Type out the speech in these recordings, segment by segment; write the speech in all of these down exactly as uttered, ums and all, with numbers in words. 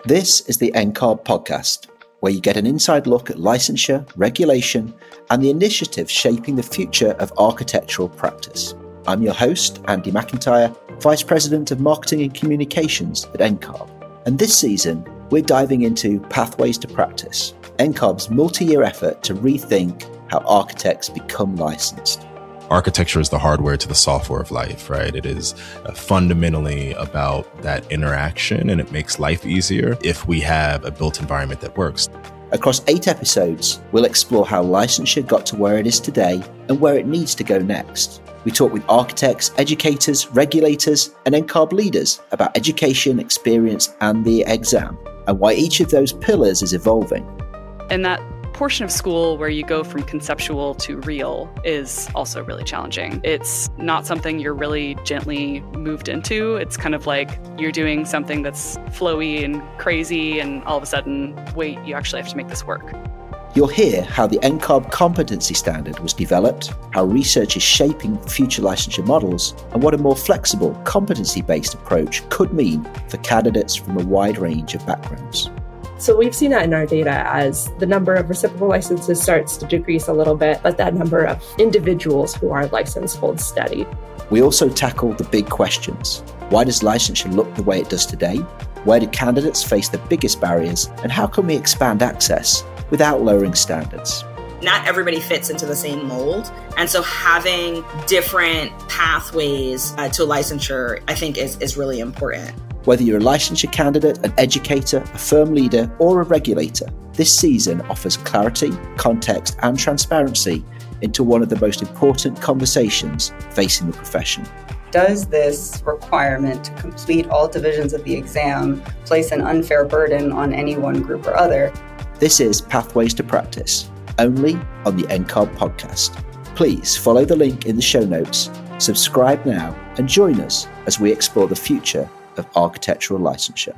This is the N C A R B podcast, where you get an inside look at licensure, regulation, and the initiatives shaping the future of architectural practice. I'm your host, Andy McIntyre, Vice President of Marketing and Communications at N C A R B. And this season, we're diving into Pathways to Practice, N C A R B's multi-year effort to rethink how architects become licensed. Architecture is the hardware to the software of life, right? It is uh, fundamentally about that interaction, and it makes life easier if we have a built environment that works. Across eight episodes, we'll explore how licensure got to where it is today and where it needs to go next. We talk with architects, educators, regulators, and N C A R B leaders about education, experience, and the exam, and why each of those pillars is evolving. And that portion of school where you go from conceptual to real is also really challenging. It's not something you're really gently moved into. It's kind of like you're doing something that's flowy and crazy, and all of a sudden, wait, you actually have to make this work. You'll hear how the N C A R B competency standard was developed, how research is shaping future licensure models, and what a more flexible, competency-based approach could mean for candidates from a wide range of backgrounds. So we've seen that in our data as the number of reciprocal licenses starts to decrease a little bit, but that number of individuals who are licensed holds steady. We also tackle the big questions. Why does licensure look the way it does today? Where do candidates face the biggest barriers? And how can we expand access without lowering standards? Not everybody fits into the same mold. And so having different pathways uh, to licensure, I think, is, is really important. Whether you're a licensure candidate, an educator, a firm leader, or a regulator, this season offers clarity, context, and transparency into one of the most important conversations facing the profession. Does this requirement to complete all divisions of the exam place an unfair burden on any one group or other? This is Pathways to Practice, only on the N C A R B podcast. Please follow the link in the show notes, subscribe now, and join us as we explore the future of architectural licensure.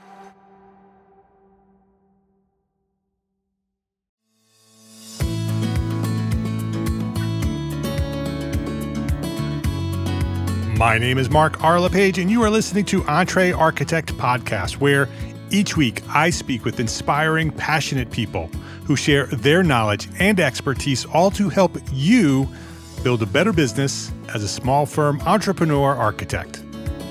My name is Mark R. LePage, and you are listening to Entre Architect Podcast, where each week I speak with inspiring, passionate people who share their knowledge and expertise, all to help you build a better business as a small firm entrepreneur architect.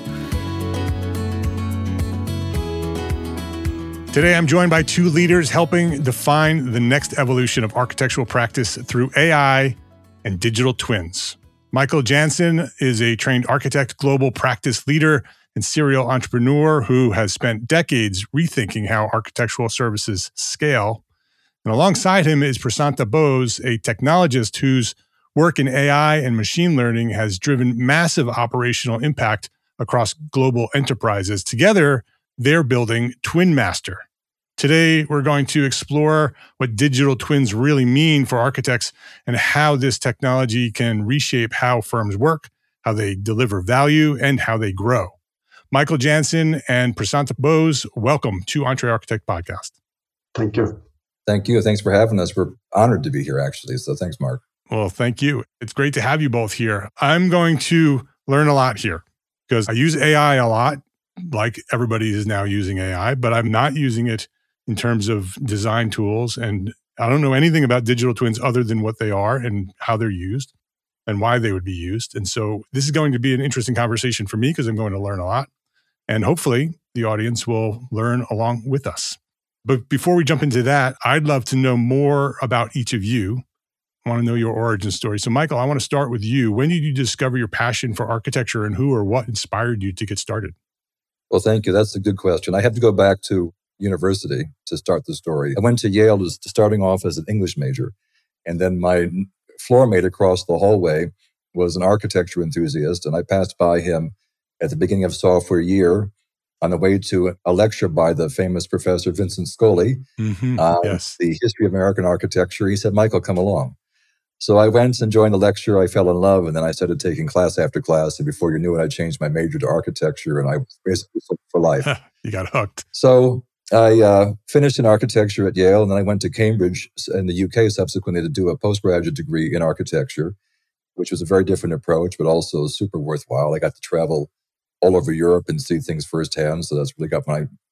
Today, I'm joined by two leaders helping define the next evolution of architectural practice through A I and digital twins. Michael Jansen is a trained architect, global practice leader, and serial entrepreneur who has spent decades rethinking how architectural services scale. And alongside him is Prasanta Bose, a technologist whose work in A I and machine learning has driven massive operational impact across global enterprises. Together, they're building TwinMaster. Today, we're going to explore what digital twins really mean for architects and how this technology can reshape how firms work, how they deliver value, and how they grow. Michael Jansen and Prasanta Bose, welcome to Entre Architect Podcast. Thank you. Thank you. Thanks for having us. We're honored to be here, actually. So thanks, Mark. Well, thank you. It's great to have you both here. I'm going to learn a lot here because I use A I a lot, like everybody is now using A I, but I'm not using it in terms of design tools. And I don't know anything about digital twins other than what they are and how they're used and why they would be used. And so this is going to be an interesting conversation for me because I'm going to learn a lot. And hopefully the audience will learn along with us. But before we jump into that, I'd love to know more about each of you. I want to know your origin story. So Michael, I want to start with you. When did you discover your passion for architecture, and who or what inspired you to get started? Well, thank you. That's a good question. I have to go back to university to start the story. I went to Yale as, starting off as an English major. And then my floor mate across the hallway was an architecture enthusiast. And I passed by him at the beginning of sophomore year on the way to a lecture by the famous Professor Vincent Scully mm-hmm. on yes. the history of American architecture. He said, Michael, come along. So I went and joined the lecture. I fell in love. And then I started taking class after class. And before you knew it, I changed my major to architecture. And I was basically for life. You got hooked. So I uh, finished in architecture at Yale, and then I went to Cambridge in the U K subsequently to do a postgraduate degree in architecture, which was a very different approach, but also super worthwhile. I got to travel all over Europe and see things firsthand, so that's really got my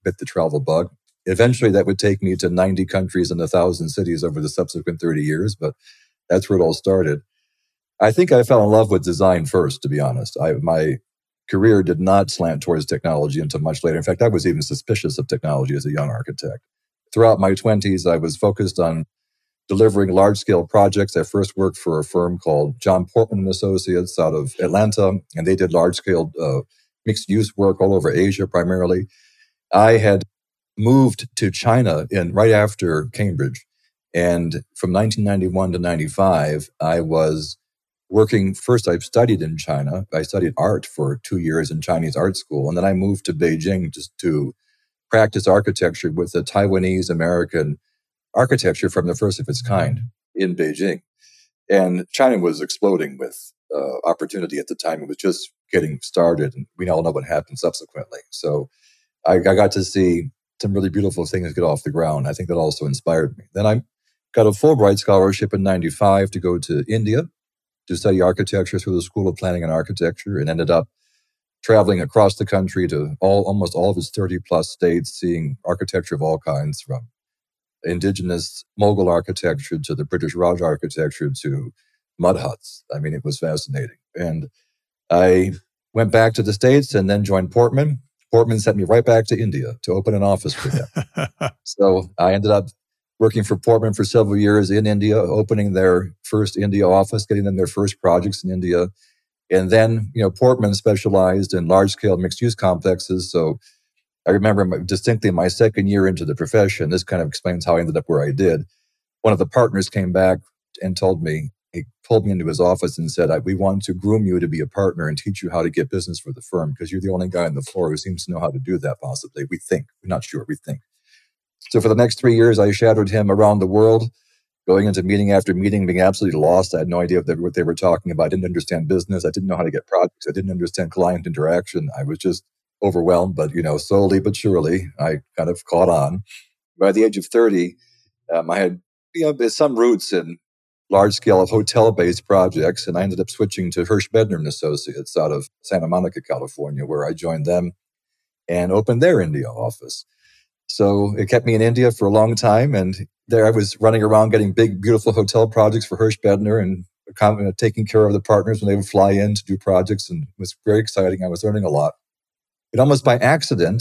bit the travel bug. Eventually, that would take me to ninety countries and one thousand cities over the subsequent thirty years, but that's where it all started. I think I fell in love with design first, to be honest. I, my career did not slant towards technology until much later. In fact, I was even suspicious of technology as a young architect. Throughout my twenties, I was focused on delivering large-scale projects. I first worked for a firm called John Portman and Associates out of Atlanta, and they did large-scale uh, mixed-use work all over Asia primarily. I had moved to China in right after Cambridge, and from nineteen ninety-one to ninety-five, I was working. First, I studied in China. I studied art for two years in Chinese art school, and then I moved to Beijing just to practice architecture with a Taiwanese-American architecture from the first of its kind in Beijing. And China was exploding with uh, opportunity at the time. It was just getting started, and we all know what happened subsequently. So I, I got to see some really beautiful things get off the ground. I think that also inspired me. Then I got a Fulbright scholarship in ninety-five to go to India to study architecture through the School of Planning and Architecture, and ended up traveling across the country to all almost all of its thirty plus states, seeing architecture of all kinds, from indigenous Mughal architecture to the British Raj architecture to mud huts. I mean, it was fascinating. And I went back to the States and then joined Portman. Portman sent me right back to India to open an office for them. So I ended up working for Portman for several years in India, opening their first India office, getting them their first projects in India. And then, you know, Portman specialized in large-scale mixed-use complexes. So I remember my, distinctly my second year into the profession, this kind of explains how I ended up where I did. One of the partners came back and told me, he pulled me into his office and said, we want to groom you to be a partner and teach you how to get business for the firm, because you're the only guy on the floor who seems to know how to do that, possibly. We think. We're not sure. We think. So for the next three years, I shadowed him around the world, going into meeting after meeting, being absolutely lost. I had no idea what they were talking about. I didn't understand business. I didn't know how to get projects. I didn't understand client interaction. I was just overwhelmed, but, you know, slowly but surely, I kind of caught on. By the age of thirty, um, I had, you know, some roots in large-scale hotel-based projects, and I ended up switching to Hirsch Bedner and Associates out of Santa Monica, California, where I joined them and opened their India office. So it kept me in India for a long time, and there I was running around getting big, beautiful hotel projects for Hirsch Bedner and taking care of the partners when they would fly in to do projects, and it was very exciting. I was learning a lot. But almost by accident,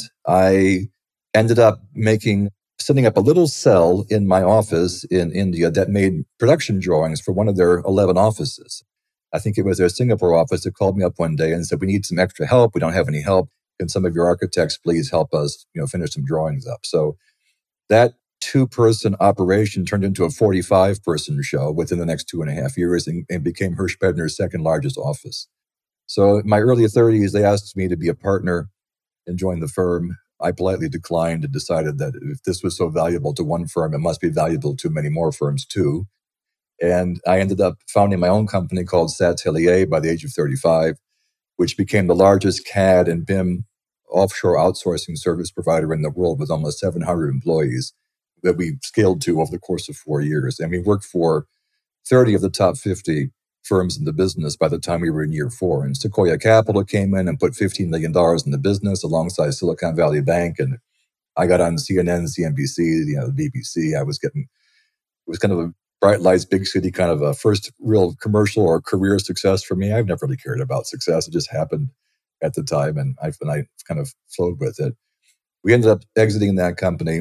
I ended up making, setting up a little cell in my office in India that made production drawings for one of their eleven offices. I think it was their Singapore office that called me up one day and said, we need some extra help. We don't have any help. Can some of your architects please help us, you know, finish some drawings up? So that two-person operation turned into a forty-five person show within the next two and a half years and, and became Hirsch Bedner's second largest office. So in my early thirties, they asked me to be a partner and join the firm. I politely declined and decided that if this was so valuable to one firm, it must be valuable to many more firms too. And I ended up founding my own company called Satelier by the age of thirty-five, which became the largest C A D and B I M offshore outsourcing service provider in the world with almost seven hundred employees that we scaled to over the course of four years. And we worked for thirty of the top fifty firms in the business by the time we were in year four. And Sequoia Capital came in and put fifteen million dollars in the business alongside Silicon Valley Bank. And I got on C N N, C N B C, you know, the B B C. I was getting, it was kind of a bright lights, big city kind of a first real commercial or career success for me. I've never really cared about success. It just happened at the time, and I, and I kind of flowed with it. We ended up exiting that company.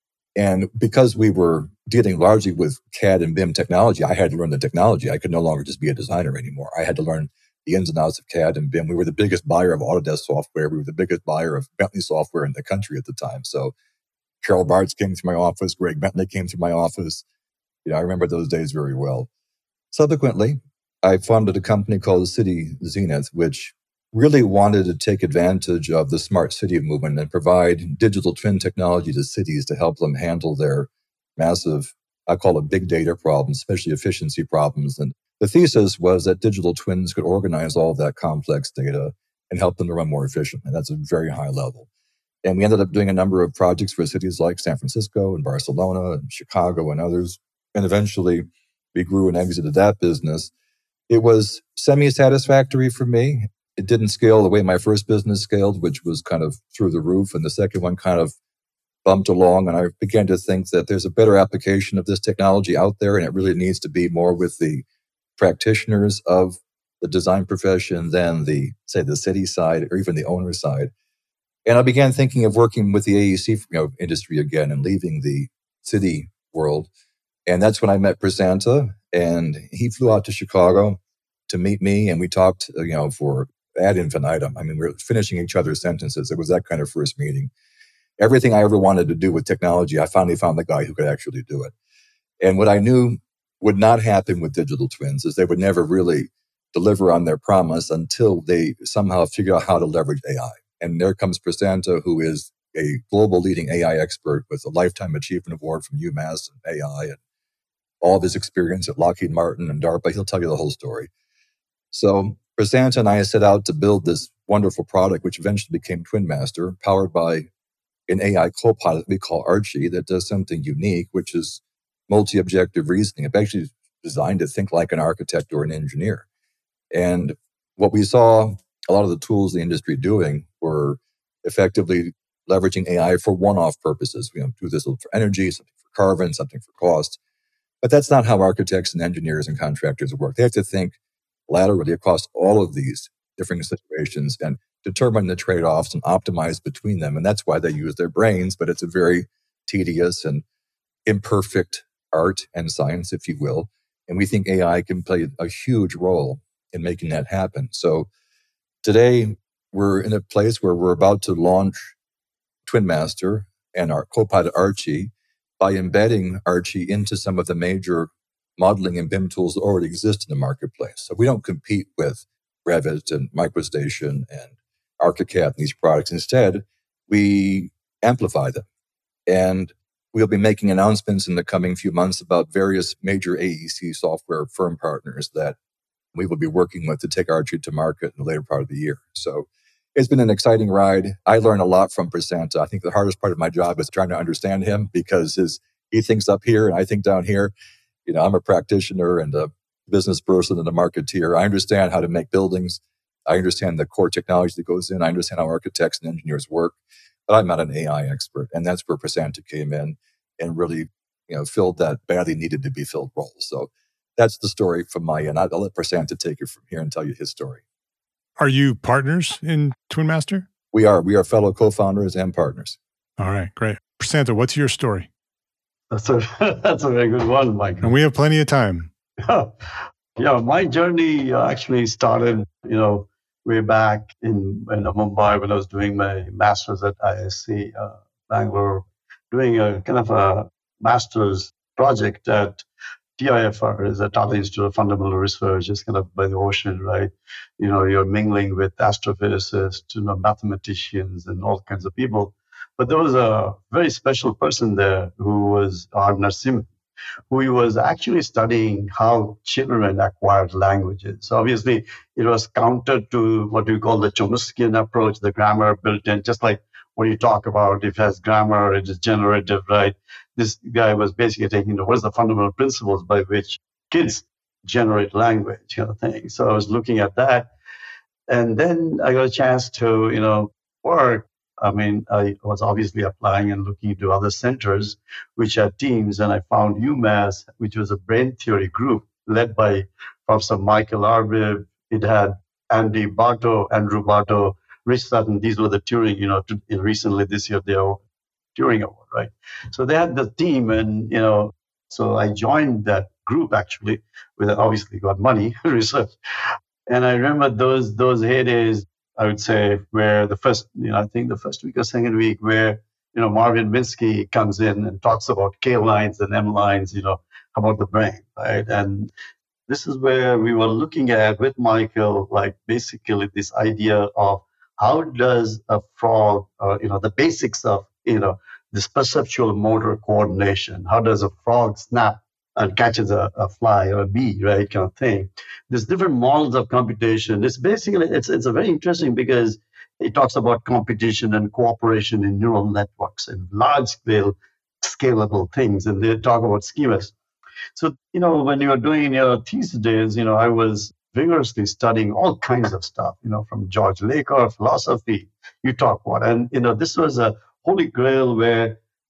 And because we were dealing largely with C A D and B I M technology, I had to learn the technology. I could no longer just be a designer anymore. I had to learn the ins and outs of C A D and B I M. We were the biggest buyer of Autodesk software. We were the biggest buyer of Bentley software in the country at the time. So Carol Bartz came through my office. Greg Bentley came through my office. You know, I remember those days very well. Subsequently, I founded a company called City Zenith, which really wanted to take advantage of the smart city movement and provide digital twin technology to cities to help them handle their massive, I call it big data problems, especially efficiency problems. And the thesis was that digital twins could organize all of that complex data and help them to run more efficiently. That's a very high level. And we ended up doing a number of projects for cities like San Francisco and Barcelona and Chicago and others. And eventually we grew and exited that business. It was semi-satisfactory for me. It didn't scale the way my first business scaled, which was kind of through the roof. And the second one kind of bumped along, and I began to think that there's a better application of this technology out there, and it really needs to be more with the practitioners of the design profession than the, say, the city side or even the owner side. And I began thinking of working with the A E C you know, industry again and leaving the city world. And that's when I met Prasanta, and he flew out to Chicago to meet me, and we talked, you know, for ad infinitum. I mean, we were finishing each other's sentences. It was that kind of first meeting. Everything I ever wanted to do with technology, I finally found the guy who could actually do it. And what I knew would not happen with digital twins is they would never really deliver on their promise until they somehow figure out how to leverage A I. And there comes Prasanta, who is a global leading A I expert with a Lifetime Achievement Award from UMass and A I and all of his experience at Lockheed Martin and DARPA. He'll tell you the whole story. So Prasanta and I set out to build this wonderful product, which eventually became Twin Master, powered by an A I co-pilot we call Archie that does something unique, which is multi-objective reasoning. It's actually designed to think like an architect or an engineer. And what we saw a lot of the tools the industry doing were effectively leveraging A I for one-off purposes. We you know, do this for energy, something for carbon, something for cost. But that's not how architects and engineers and contractors work. They have to think laterally across all of these different situations and determine the trade-offs and optimize between them. And that's why they use their brains, but it's a very tedious and imperfect art and science, if you will. And we think A I can play a huge role in making that happen. So today, we're in a place where we're about to launch Twin Master and our Copilot Archie by embedding Archie into some of the major modeling and B I M tools that already exist in the marketplace. So we don't compete with Revit and MicroStation and ArchiCAD and these products. Instead, we amplify them. And we'll be making announcements in the coming few months about various major A E C software firm partners that we will be working with to take Archie to market in the later part of the year. So it's been an exciting ride. I learned a lot from Prasanta. I think the hardest part of my job is trying to understand him because his, he thinks up here and I think down here. You know, I'm a practitioner and a business person and a marketeer. I understand how to make buildings. I understand the core technology that goes in. I understand how architects and engineers work, but I'm not an A I expert. And that's where Prasanta came in and really, you know, filled that badly needed to be filled role. So that's the story from my end. I'll let Prasanta take it from here and tell you his story. Are you partners in Twin Master? We are. We are fellow co-founders and partners. All right, great. Prasanta, what's your story? That's a that's a very good one, Mike. And we have plenty of time. Yeah, my journey actually started, you know, way back in, in Mumbai when I was doing my master's at I S C uh, Bangalore, doing a kind of a master's project at T I F R, is a Tata Institute of Fundamental Research. It's kind of by the ocean, right? You know, you're mingling with astrophysicists, you know, mathematicians, and all kinds of people. But there was a very special person there who was R. Narasimhan, who was actually studying how children acquired languages. So obviously, it was counter to what we call the Chomskyan approach, the grammar built in, just like what you talk about. If it has grammar, it is generative, right? This guy was basically taking, you know, what is the fundamental principles by which kids generate language, kind of thing. So I was looking at that. And then I got a chance to, you know, work. I mean, I was obviously applying and looking into other centers which had teams, and I found UMass, which was a brain theory group led by Professor Michael Arbib. It had Andy Barto, Andrew Barto, Rich Sutton. These were the Turing, you know, to, recently this year, they are Turing Award, right? So they had the team, and, you know, so I joined that group actually, with obviously got money, research. And I remember those those heydays, I would say, where the first, you know, I think the first week or second week where, you know, Marvin Minsky comes in and talks about K lines and M lines, you know, about the brain, right? And this is where we were looking at with Michael, like basically this idea of how does a frog, uh, you know, the basics of, you know, this perceptual motor coordination, how does a frog snap and catches a, a fly or a bee, right, kind of thing. There's different models of computation. It's basically, it's it's a very interesting because it talks about competition and cooperation in neural networks and large-scale, scalable things, and they talk about schemas. So, you know, when you're doing your thesis days, you know, I was vigorously studying all kinds of stuff, you know, from George Lakoff, philosophy, you talk about. And, you know, this was a holy grail where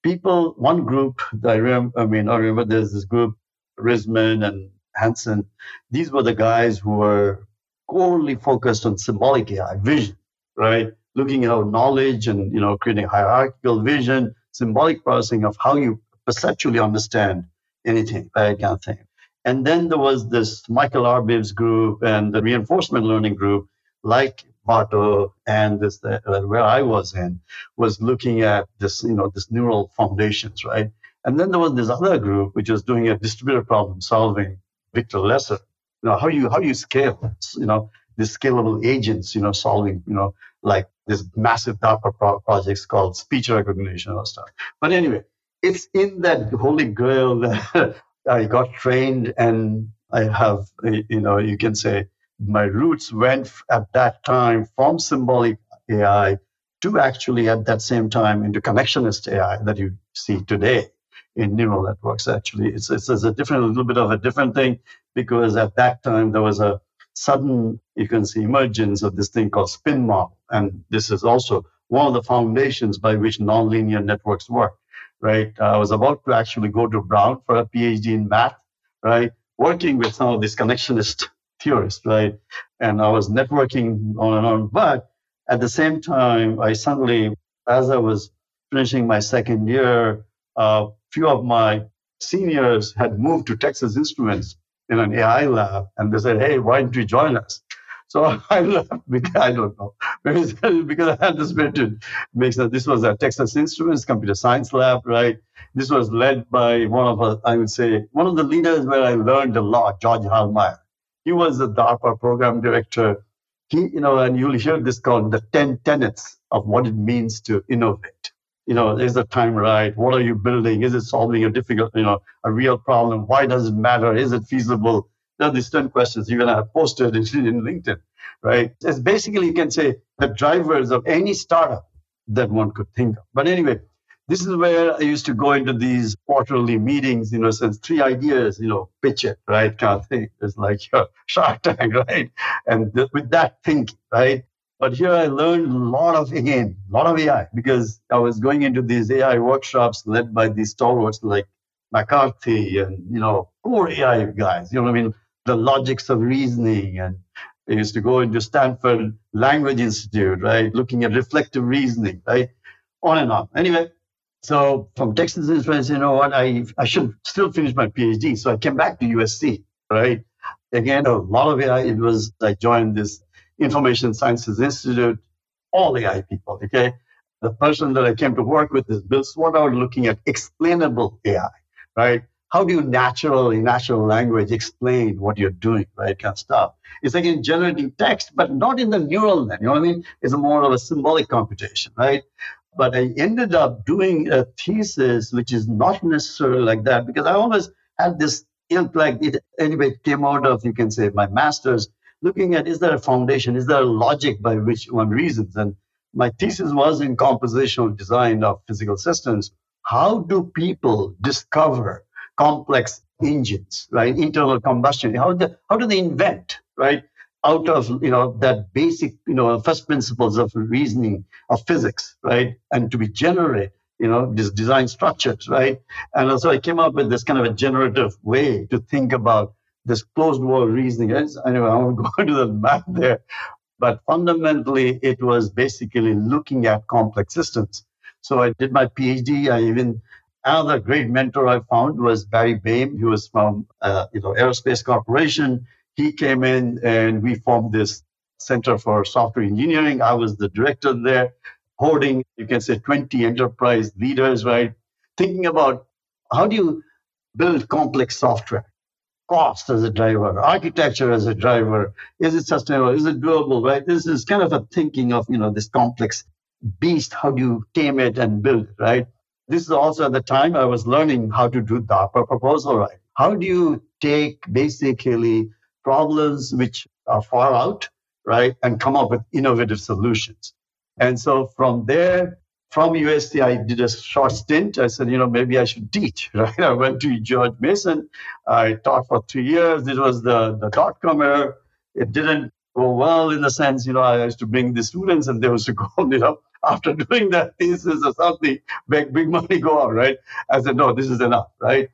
people, one group, I remember, I mean, I remember there's this group, Risman and Hansen. These were the guys who were corely focused on symbolic A I, vision, right? Looking at knowledge and, you know, creating hierarchical vision, symbolic processing of how you perceptually understand anything, that kind of thing. And then there was this Michael Arbib's group and the reinforcement learning group, like Barto and this, uh, where I was in, was looking at this, you know, this neural foundations, right? And then there was this other group which was doing a distributed problem solving, Victor Lesser. You know, how you how you scale, you know, these scalable agents, you know, solving, you know, like this massive DARPA pro- projects called speech recognition or stuff. But anyway, it's in that holy grail that I got trained, and I have, you know, you can say my roots went at that time from symbolic A I to actually at that same time into connectionist A I that you see today in neural networks. Actually, it's, it's, it's a different, a little bit of a different thing, because at that time there was a sudden, you can see, emergence of this thing called spin model. And this is also one of the foundations by which nonlinear networks work. Right, I was about to actually go to Brown for a PhD in math, right, working with some of these connectionist theorists, right, and I was networking on and on. But at the same time, I suddenly, as I was finishing my second year, a uh, few of my seniors had moved to Texas Instruments in an A I lab, and they said, "Hey, why don't you join us?" So I left because I don't know, because, because I had this bit to make sense. This was a Texas Instruments computer science lab, right? This was led by one of, a, I would say, one of the leaders where I learned a lot, George Hallmeyer. He was the DARPA program director. He, you know, and you'll hear this called the ten tenets of what it means to innovate. You know, is the time right? What are you building? Is it solving a difficult, you know, a real problem? Why does it matter? Is it feasible? There are these ten questions you're going to have posted in, in LinkedIn, right? It's basically, you can say, the drivers of any startup that one could think of. But anyway, this is where I used to go into these quarterly meetings, you know, since three ideas, you know, pitch it, right? Kind of thing. It's like your Shark Tank, right? And th- with that thinking, right? But here I learned a lot of, again, a lot of A I, because I was going into these A I workshops led by these stalwarts like McCarthy and, you know, core A I guys, you know what I mean? The logics of reasoning. And I used to go into Stanford Language Institute, right? Looking at reflective reasoning, right? On and on. Anyway, so from Texas Instruments, you know what, I I should still finish my PhD. So I came back to U S C, right? Again, a lot of A I, it was, I joined this Information Sciences Institute, all A I people, okay? The person that I came to work with is Bill Swartout, looking at explainable A I, right? How do you natural, in natural language, explain what you're doing, right? Kind of stuff. It's again generating text, but not in the neural net, you know what I mean? It's more of a symbolic computation, right? But I ended up doing a thesis, which is not necessarily like that, because I always had this, like it anyway, it came out of, you can say, my master's, looking at, is there a foundation? Is there a logic by which one reasons? And my thesis was in compositional design of physical systems. How do people discover complex engines, right? Internal combustion. How do, how do they invent, right? Out of, you know, that basic, you know, first principles of reasoning of physics, right? And to be generate, you know, these design structures, right? And so I came up with this kind of a generative way to think about this closed world reasoning. Anyway, I won't go into the math there, but fundamentally it was basically looking at complex systems. So I did my PhD. I even, another great mentor I found was Barry Baim. He was from, uh, you know, Aerospace Corporation. He came in and we formed this Center for Software Engineering. I was the director there, holding, you can say, twenty enterprise leaders, right? Thinking about how do you build complex software? Cost as a driver, architecture as a driver. Is it sustainable? Is it doable, right? This is kind of a thinking of, you know, this complex beast. How do you tame it and build it, right? This is also at the time I was learning how to do DARPA proposal writing. How do you take basically problems which are far out, right, and come up with innovative solutions? And so from there, from U S C, I did a short stint. I said, you know, maybe I should teach, right? I went to George Mason. I taught for three years. It was the, the dot-com era. It didn't go well in the sense, you know, I used to bring the students and they used to go, you know, after doing that thesis or something, big, big money go out, right? I said, no, this is enough, right?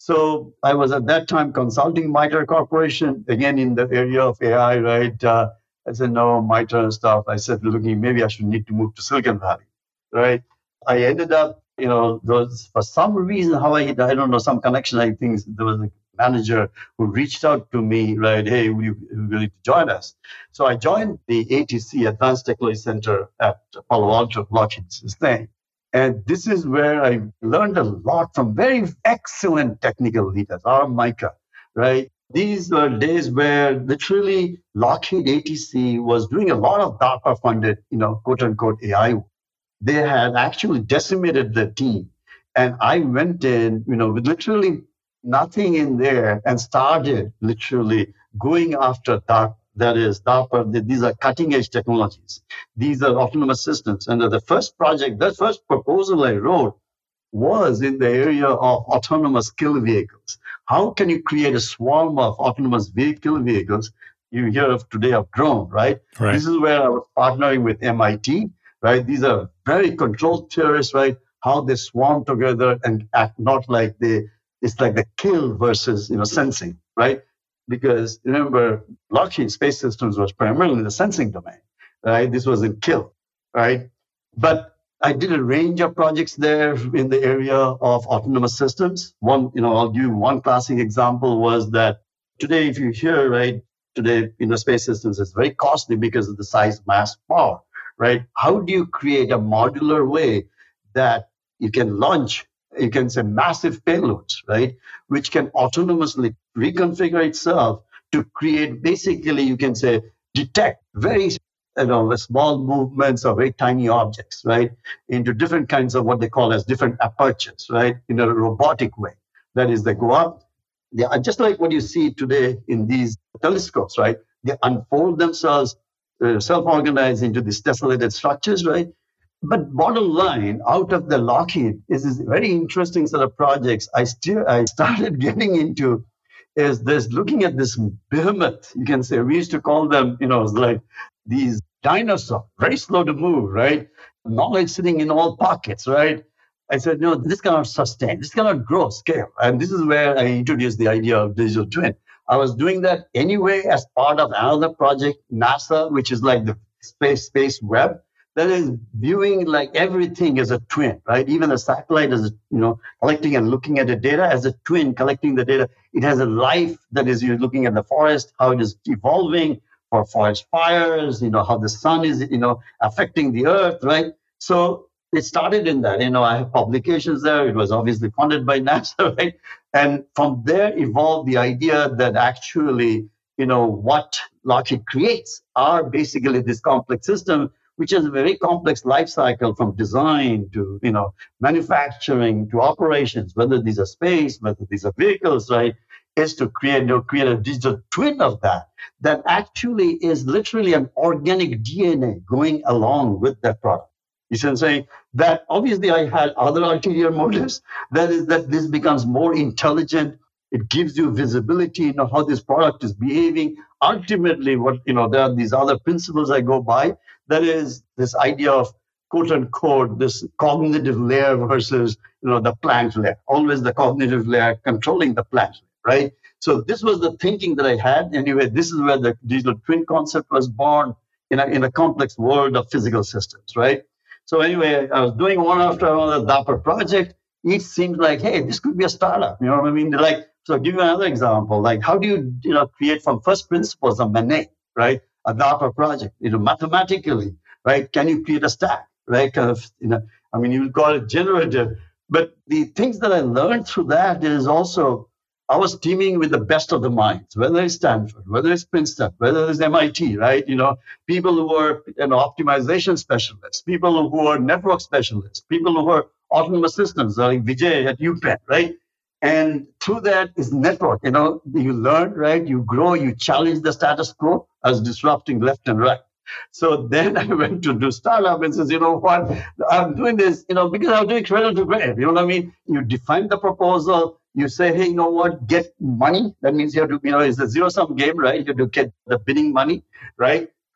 So I was at that time consulting MITRE Corporation, again, in the area of A I, right? Uh, I said, no, MITRE and stuff. I said, looking, maybe I should need to move to Silicon Valley, right? I ended up, you know, those for some reason, how I, I don't know, some connection, I think there was a manager who reached out to me, right? Hey, will you be willing to join us? So I joined the A T C, Advanced Technology Center at Palo Alto, Lockheed's thing. And this is where I learned a lot from very excellent technical leaders, our Micah, right? These were days where literally Lockheed A T C was doing a lot of DARPA-funded, you know, quote-unquote A I work. They had actually decimated the team. And I went in, you know, with literally nothing in there and started literally going after DARPA. That is, DARPA, these are cutting-edge technologies. These are autonomous systems. And the first project, the first proposal I wrote was in the area of autonomous kill vehicles. How can you create a swarm of autonomous vehicle vehicles? You hear of today of drone, right? right? This is where I was partnering with M I T, right? These are very controlled theorists, right? How they swarm together and act not like they, it's like the kill versus, you know, sensing, right? Because remember, Lockheed Space Systems was primarily in the sensing domain, right? This was in kill, right? But I did a range of projects there in the area of autonomous systems. One, you know, I'll give you one classic example was that today, if you hear, right, today, you know, space systems is very costly because of the size, mass, power, right? How do you create a modular way that you can launch, you can say massive payloads, right? Which can autonomously reconfigure itself to create, basically, you can say, detect very, you know, small movements of very tiny objects, right? Into different kinds of what they call as different apertures, right? In a robotic way. That is, they go up, they are just like what you see today in these telescopes, right? They unfold themselves, uh, self-organize into these tessellated structures, right? But bottom line, out of the Lockheed is this very interesting set of projects I still I started getting into is this looking at this behemoth, you can say, we used to call them, you know, like these dinosaurs, very slow to move, right? Knowledge sitting in all pockets, right? I said, no, this cannot sustain, this cannot grow scale. And this is where I introduced the idea of digital twin. I was doing that anyway as part of another project, NASA, which is like the space space web. That is viewing like everything as a twin, right? Even the satellite is, you know, collecting and looking at the data as a twin, collecting the data. It has a life that is, you're looking at the forest, how it is evolving for forest fires, you know, how the sun is, you know, affecting the earth, right? So it started in that, you know, I have publications there. It was obviously funded by NASA, right? And from there evolved the idea that actually, you know, what Lockheed creates are basically this complex system, which has a very complex life cycle from design to, you know, manufacturing to operations, whether these are space, whether these are vehicles, right, is to create, you know, create a digital twin of that, that actually is literally an organic D N A going along with that product. You see what I'm saying? That obviously I had other ulterior motives. That is that this becomes more intelligent. It gives you visibility, you know, how this product is behaving. Ultimately, what, you know, there are these other principles I go by. That is this idea of quote unquote, this cognitive layer versus, you know, the plant layer, always the cognitive layer controlling the plant layer, right? So this was the thinking that I had. Anyway, this is where the digital twin concept was born in a, in a complex world of physical systems, right? So anyway, I was doing one after another DARPA project. It seemed like, hey, this could be a startup. You know what I mean? They're like, so I'll give you another example. Like, how do you, you know, create from first principles a Manet, right? A DARPA project, you know, mathematically, right? Can you create a stack, right? Kind of, you know, I mean, you would call it generative. But the things that I learned through that is also, I was teaming with the best of the minds, whether it's Stanford, whether it's Princeton, whether it's M I T, right? You know, people who are, you know, optimization specialists, people who are network specialists, people who are autonomous systems, like Vijay at UPenn, right? And through that is network, you know, you learn, right? You grow, you challenge the status quo as disrupting left and right. So then I went to do startup and says, you know what, I'm doing this, you know, because I'm doing cradle to grave, you know what I mean? You define the proposal, you say, hey, you know what, get money. That means you have to, you know, it's a zero-sum game, right? You have to get the bidding money, right?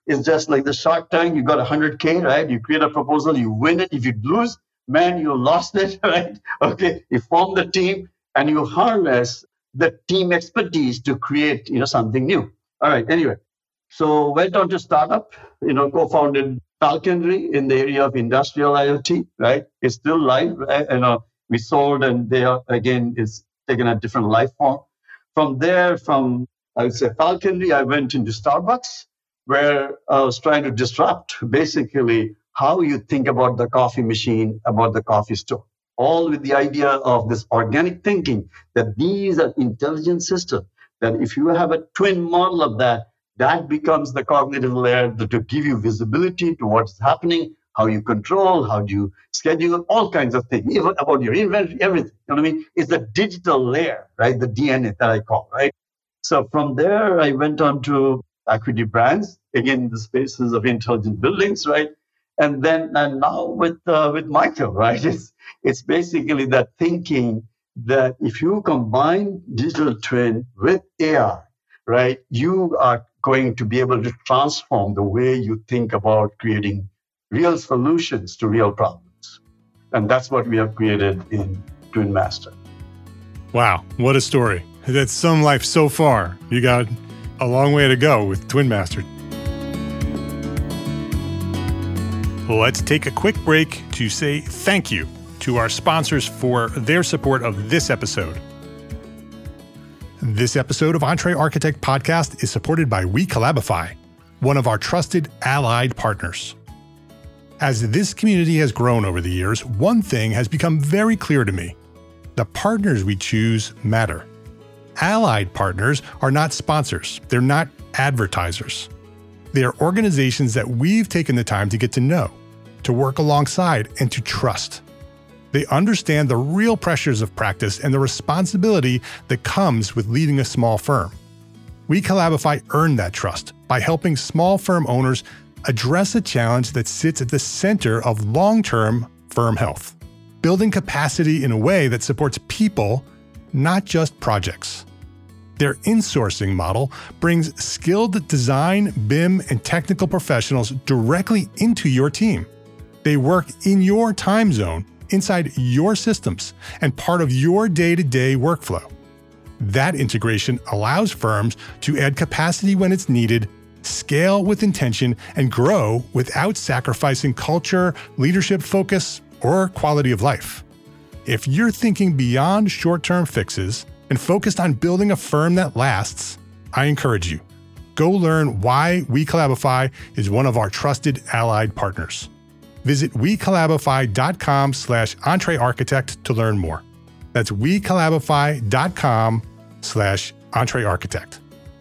It's just like the Shark Tank. You got one hundred K, right? You create a proposal, you win it. If you lose, man, you lost it, right? Okay, you form the team and you harness the team expertise to create, you know, something new. All right, anyway. So went on to startup, you know, co-founded Falconry in the area of industrial IoT, right? It's still live, right? You know, we sold and they are, again, it's taken a different life form. From there, from, I would say, Falconry, I went into Starbucks, where I was trying to disrupt basically how you think about the coffee machine, about the coffee store, all with the idea of this organic thinking, that these are intelligent systems, that if you have a twin model of that, that becomes the cognitive layer to give you visibility to what's happening, how you control, how do you schedule, all kinds of things, even about your inventory, everything. You know what I mean? It's the digital layer, right? The D N A that I call, right? So from there, I went on to Acuity Brands, again, the spaces of intelligent buildings, right? And then, and now with uh, with Michael, right? It's it's basically that thinking that if you combine digital twin with A I, right, you are going to be able to transform the way you think about creating real solutions to real problems. And that's what we have created in Twin Master. Wow, what a story. That's some life so far. You got a long way to go with Twin Master. Let's take a quick break to say thank you to our sponsors for their support of this episode. This episode of EntreArchitect Podcast is supported by WeCollabify, one of our trusted allied partners. As this community has grown over the years, one thing has become very clear to me. The partners we choose matter. Allied partners are not sponsors. They're not advertisers. They are organizations that we've taken the time to get to know, to work alongside, and to trust. They understand the real pressures of practice and the responsibility that comes with leading a small firm. WeCollabify earned that trust by helping small firm owners address a challenge that sits at the center of long-term firm health, building capacity in a way that supports people, not just projects. Their insourcing model brings skilled design, B I M, and technical professionals directly into your team. They work in your time zone, inside your systems, and part of your day-to-day workflow. That integration allows firms to add capacity when it's needed, scale with intention, and grow without sacrificing culture, leadership focus, or quality of life. If you're thinking beyond short-term fixes and focused on building a firm that lasts, I encourage you. Go learn why WeCollabify is one of our trusted allied partners. Visit WeCollabify.com slash EntreArchitect to learn more. That's WeCollabify.com slash EntreArchitect.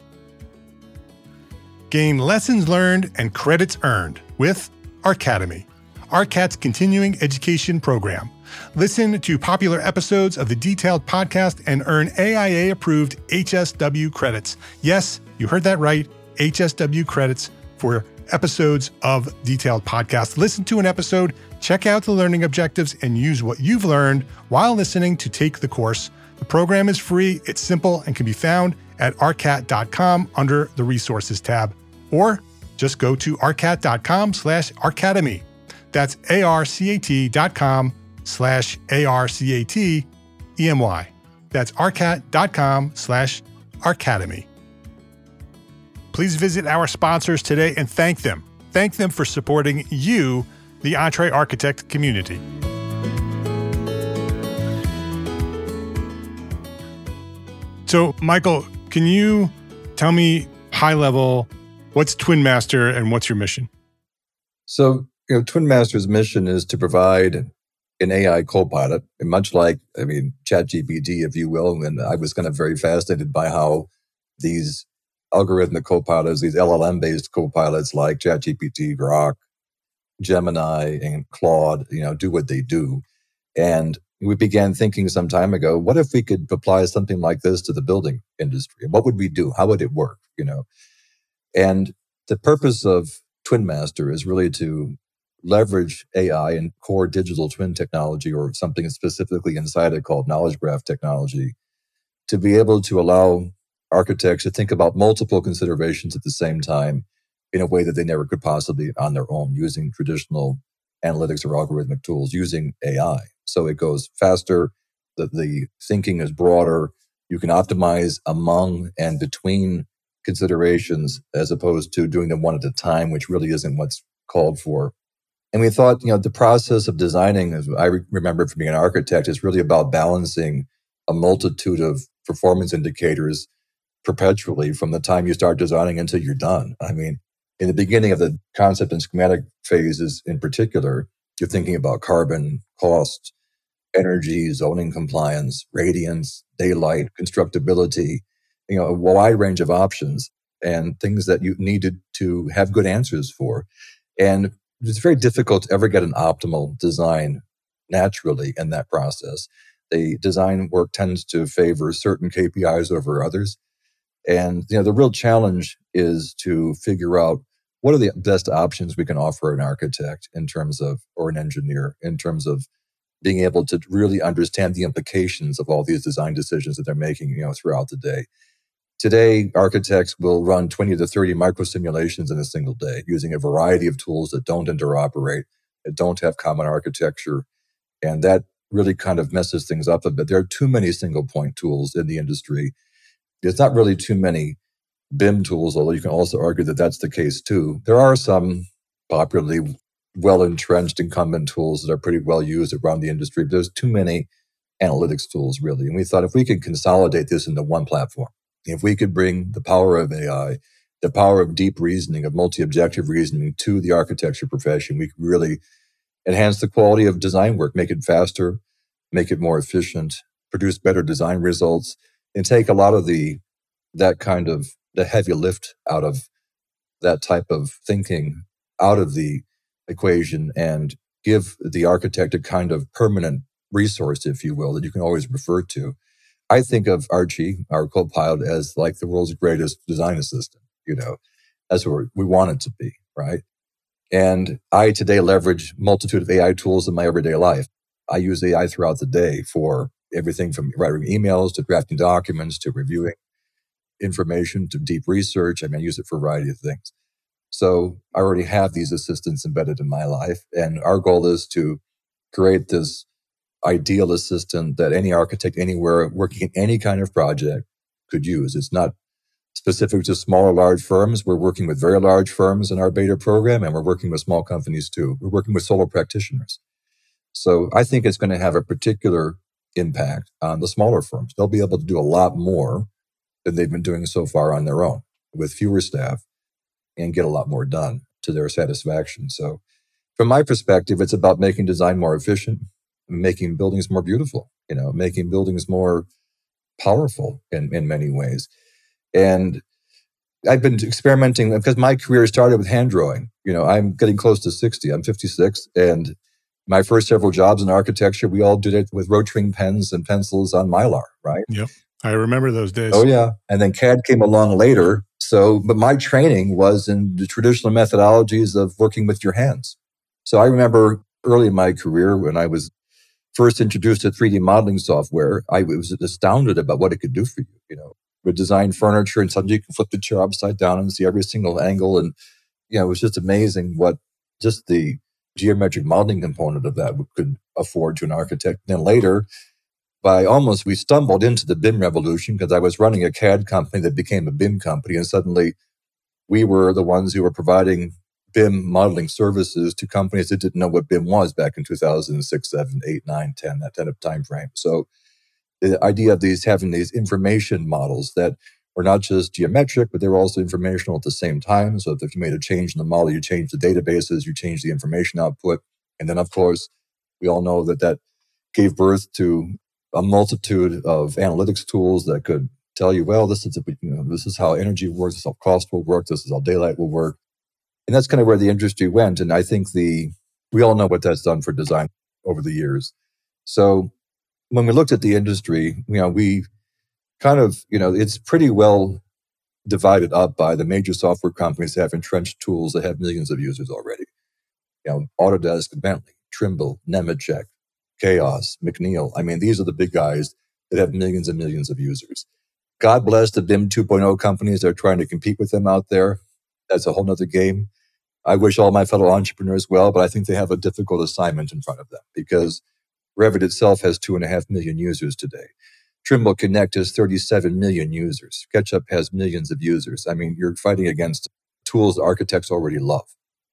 Gain lessons learned and credits earned with Arcademy, ARCAT's continuing education program. Listen to popular episodes of the Detailed podcast and earn A I A-approved H S W credits. Yes, you heard that right, H S W credits for episodes of Detailed podcast. Listen to an episode, check out the learning objectives, and use what you've learned while listening to take the course. The program is free, it's simple, and can be found at arcat dot com under the Resources tab. Or just go to arcat.com slash arcademy. That's A-R-C-A-T dot com slash A-R-C-A-T-E-M-Y. That's arcat.com slash arcademy. Please visit our sponsors today and thank them. Thank them for supporting you, the EntreArchitect community. So, Michael, can you tell me high level, what's Twin Master and what's your mission? So, you know, Twin Master's mission is to provide an A I co-pilot, and much like, I mean, ChatGPT, if you will. And I was kind of very fascinated by how these algorithmic co-pilots, these L L M-based co-pilots like ChatGPT, Grok, Gemini, and Claude, you know, do what they do. And we began thinking some time ago, what if we could apply something like this to the building industry? What would we do? How would it work? You know, and the purpose of Twin Master is really to leverage A I and core digital twin technology, or something specifically inside it called knowledge graph technology, to be able to allow architects to think about multiple considerations at the same time in a way that they never could possibly on their own using traditional analytics or algorithmic tools using A I. So it goes faster, the, the thinking is broader, you can optimize among and between considerations as opposed to doing them one at a time, which really isn't what's called for. And we thought, you know, the process of designing, as I re- remember from being an architect, is really about balancing a multitude of performance indicators perpetually from the time you start designing until you're done. I mean, in the beginning of the concept and schematic phases in particular, you're thinking about carbon, cost, energy, zoning compliance, radiance, daylight, constructability, you know, a wide range of options and things that you needed to have good answers for. And it's very difficult to ever get an optimal design naturally in that process. The design work tends to favor certain K P Is over others. And, you know, the real challenge is to figure out what are the best options we can offer an architect in terms of, or an engineer, in terms of being able to really understand the implications of all these design decisions that they're making, you know, throughout the day. Today, architects will run twenty to thirty microsimulations in a single day using a variety of tools that don't interoperate, that don't have common architecture. And that really kind of messes things up a bit. There are too many single point tools in the industry. There's not really too many B I M tools, although you can also argue that that's the case too. There are some popularly well-entrenched incumbent tools that are pretty well used around the industry, but there's too many analytics tools really. And we thought if we could consolidate this into one platform, if we could bring the power of A I, the power of deep reasoning, of multi-objective reasoning to the architecture profession, we could really enhance the quality of design work, make it faster, make it more efficient, produce better design results, and take a lot of the that kind of the heavy lift out of that type of thinking out of the equation and give the architect a kind of permanent resource, if you will, that you can always refer to. I think of Archie, our co-pilot, as like the world's greatest design assistant. You know, that's what we want it to be, right? And I today leverage multitude of A I tools in my everyday life. I use A I throughout the day for everything from writing emails to drafting documents to reviewing information to deep research. I mean, I use it for a variety of things. So I already have these assistants embedded in my life. And our goal is to create this ideal assistant that any architect anywhere working in any kind of project could use. It's not specific to small or large firms. We're working with very large firms in our beta program, and we're working with small companies too. We're working with solo practitioners. So I think it's going to have a particular impact on the smaller firms. They'll be able to do a lot more than they've been doing so far on their own with fewer staff and get a lot more done to their satisfaction. So from my perspective, it's about making design more efficient, making buildings more beautiful, you know, making buildings more powerful in, in many ways. And I've been experimenting because my career started with hand drawing. You know, I'm getting close to sixty. I'm fifty-six. And my first several jobs in architecture, we all did it with Rotring pens and pencils on Mylar, right? Yep. I remember those days. Oh, yeah. And then C A D came along later. So, but my training was in the traditional methodologies of working with your hands. So I remember early in my career when I was first introduced to three D modeling software, I was astounded about what it could do for you. You know, we design furniture and suddenly you can flip the chair upside down and see every single angle. And, you know, it was just amazing what just the geometric modeling component of that could afford to an architect. Then later, by almost, we stumbled into the B I M revolution because I was running a C A D company that became a B I M company. And suddenly we were the ones who were providing B I M modeling services to companies that didn't know what B I M was back in two thousand six, seven, eight, nine, ten, that kind of time frame. So the idea of these having these information models that were not just geometric, but they were also informational at the same time. So if you made a change in the model, you change the databases, you change the information output. And then, of course, we all know that that gave birth to a multitude of analytics tools that could tell you, well, this is, you know, this is how energy works, this is how cost will work, this is how daylight will work. And that's kind of where the industry went. And I think the we all know what that's done for design over the years. So when we looked at the industry, you know, we kind of, you know, it's pretty well divided up by the major software companies that have entrenched tools that have millions of users already. You know, Autodesk, Bentley, Trimble, Nemetschek, Chaos, McNeil. I mean, these are the big guys that have millions and millions of users. God bless the B I M two point oh companies that are trying to compete with them out there. That's a whole nother game. I wish all my fellow entrepreneurs well, but I think they have a difficult assignment in front of them because Revit itself has two and a half million users today. Trimble Connect has thirty-seven million users. SketchUp has millions of users. I mean, you're fighting against tools architects already love.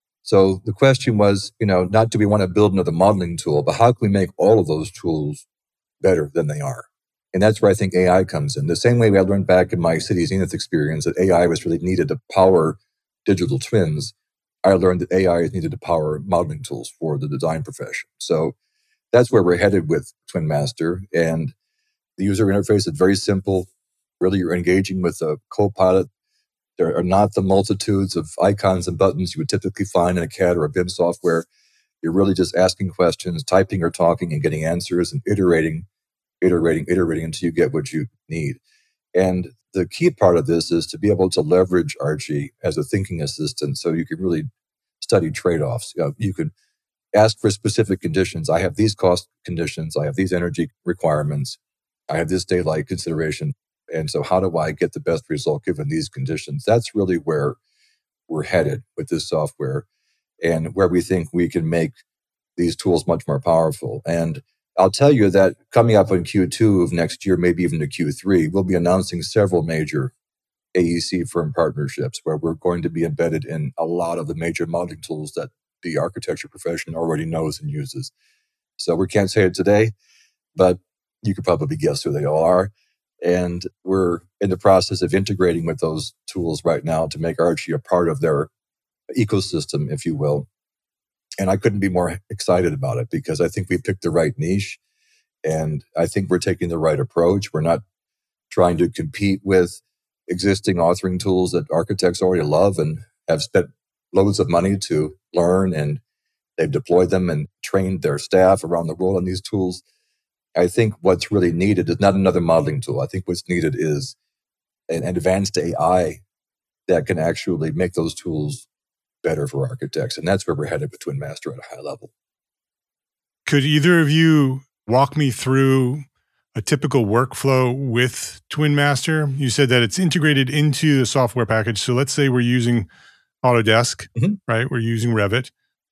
So the question was, you know, not do we want to build another modeling tool, but how can we make all of those tools better than they are? And that's where I think A I comes in. The same way I learned back in my City Zenith experience that A I was really needed to power digital twins, I learned that A I is needed to power modeling tools for the design profession. So that's where we're headed with TwinMaster. And the user interface is very simple. Really, you're engaging with a co-pilot. There are not the multitudes of icons and buttons you would typically find in a C A D or a B I M software. You're really just asking questions, typing or talking and getting answers and iterating, iterating, iterating until you get what you need. And the key part of this is to be able to leverage Archie as a thinking assistant so you can really study trade-offs. You know, you could ask for specific conditions. I have these cost conditions. I have these energy requirements. I have this daylight consideration. And so how do I get the best result given these conditions? That's really where we're headed with this software and where we think we can make these tools much more powerful. And I'll tell you that coming up in Q two of next year, maybe even to Q three, we'll be announcing several major A E C firm partnerships where we're going to be embedded in a lot of the major modeling tools that the architecture profession already knows and uses. So we can't say it today, but you could probably guess who they all are. And we're in the process of integrating with those tools right now to make Archie a part of their ecosystem, if you will. And I couldn't be more excited about it because I think we picked the right niche. And I think we're taking the right approach. We're not trying to compete with existing authoring tools that architects already love and have spent loads of money to learn. And they've deployed them and trained their staff around the world on these tools. I think what's really needed is not another modeling tool. I think what's needed is an advanced A I that can actually make those tools better for architects. And that's where we're headed with TwinMaster at a high level. Could either of you walk me through a typical workflow with TwinMaster? You said that it's integrated into the software package. So let's say we're using Autodesk, mm-hmm. right? We're using Revit,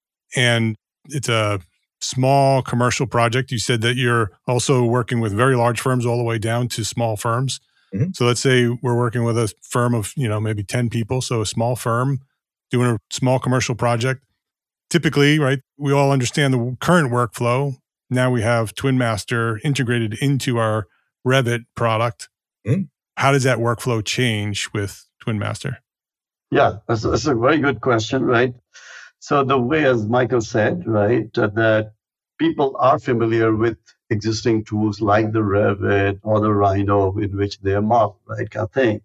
and it's a small commercial project. You said that you're also working with very large firms all the way down to small firms. Mm-hmm. So let's say we're working with a firm of, you know, maybe ten people. So a small firm doing a small commercial project. Typically, right, we all understand the current workflow. Now we have TwinMaster integrated into our Revit product. Mm-hmm. How does that workflow change with TwinMaster? Yeah, that's, that's a very good question, right? So the way, as Michael said, right, uh, that people are familiar with existing tools like the Revit or the Rhino in which they are modeled, right, kind of thing.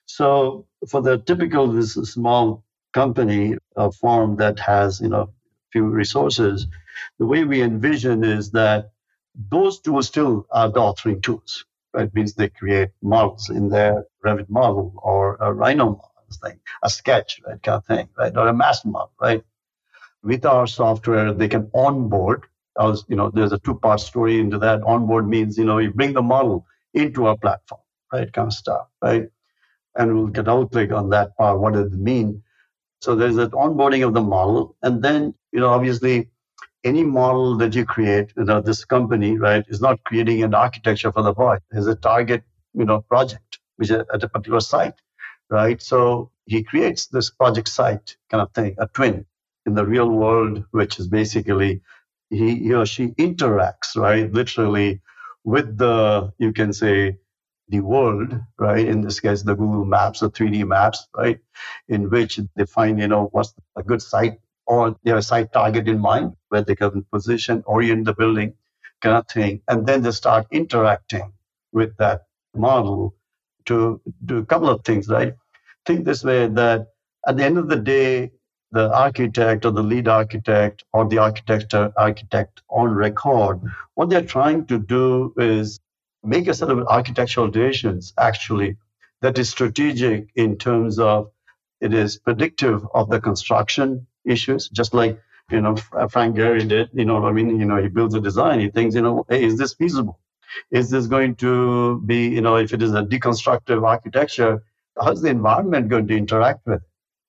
So for the typical this small company, a firm that has, you know, few resources, the way we envision is that those tools still are the authoring tools, right? It means they create models in their Revit model or a Rhino model, like a sketch, right, kind of thing, right, or a master model, right? With our software, they can onboard. I was, you know, there's a two-part story into that. Onboard means, you know, you bring the model into our platform, right, kind of stuff, right? And we'll get double click on that part. What does it mean? So there's that onboarding of the model. And then, you know, obviously, any model that you create, you know, this company, right, is not creating an architecture for the void. There's a target, you know, project, which is at a particular site, right? So he creates this project site kind of thing, a twin in the real world, which is basically he, he or she interacts, right, literally with the, you can say, the world, right, in this case, the Google Maps, the three D maps, right, in which they find, you know, what's a good site, or they have a site target in mind where they can position, orient the building kind of thing. And then they start interacting with that model to do a couple of things, right? Think this way, that at the end of the day, the architect or the lead architect or the architect architect on record, what they're trying to do is make a set of architectural decisions actually that is strategic in terms of it is predictive of the construction issues, just like, you know, Frank Gehry did, you know what I mean? You know, he builds a design, he thinks, you know, hey, is this feasible? Is this going to be, you know, if it is a deconstructive architecture, how's the environment going to interact with it?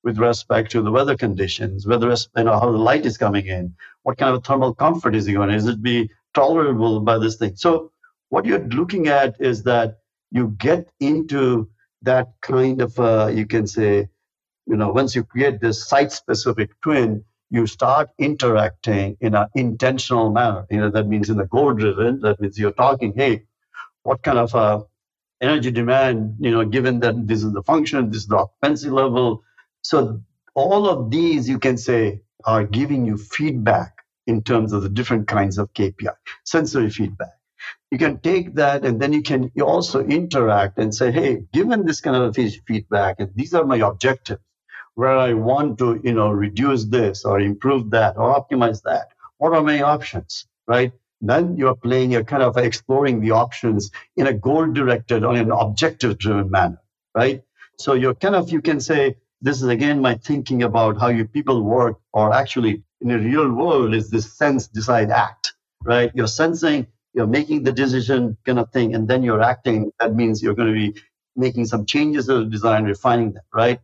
with respect to the weather conditions, whether it's, you know, how the light is coming in, what kind of thermal comfort is it going to, is it be tolerable by this thing? So what you're looking at is that you get into that kind of, uh, you can say, you know, once you create this site-specific twin, you start interacting in an intentional manner. You know, that means in the goal-driven, that means you're talking, hey, what kind of uh, energy demand, you know, given that this is the function, this is the occupancy level. So all of these, you can say, are giving you feedback in terms of the different kinds of K P I, sensory feedback. You can take that and then you can you also interact and say, hey, given this kind of feedback, and these are my objectives, where I want to, you know, reduce this or improve that or optimize that. What are my options, right? Then you're playing a kind of exploring the options in a goal-directed or an objective-driven manner, right? So you're kind of, you can say, this is again my thinking about how you people work, or actually in a real world is this sense, decide, act, right? You're sensing, you're making the decision kind of thing, and then you're acting. That means you're going to be making some changes to the design, refining them, right?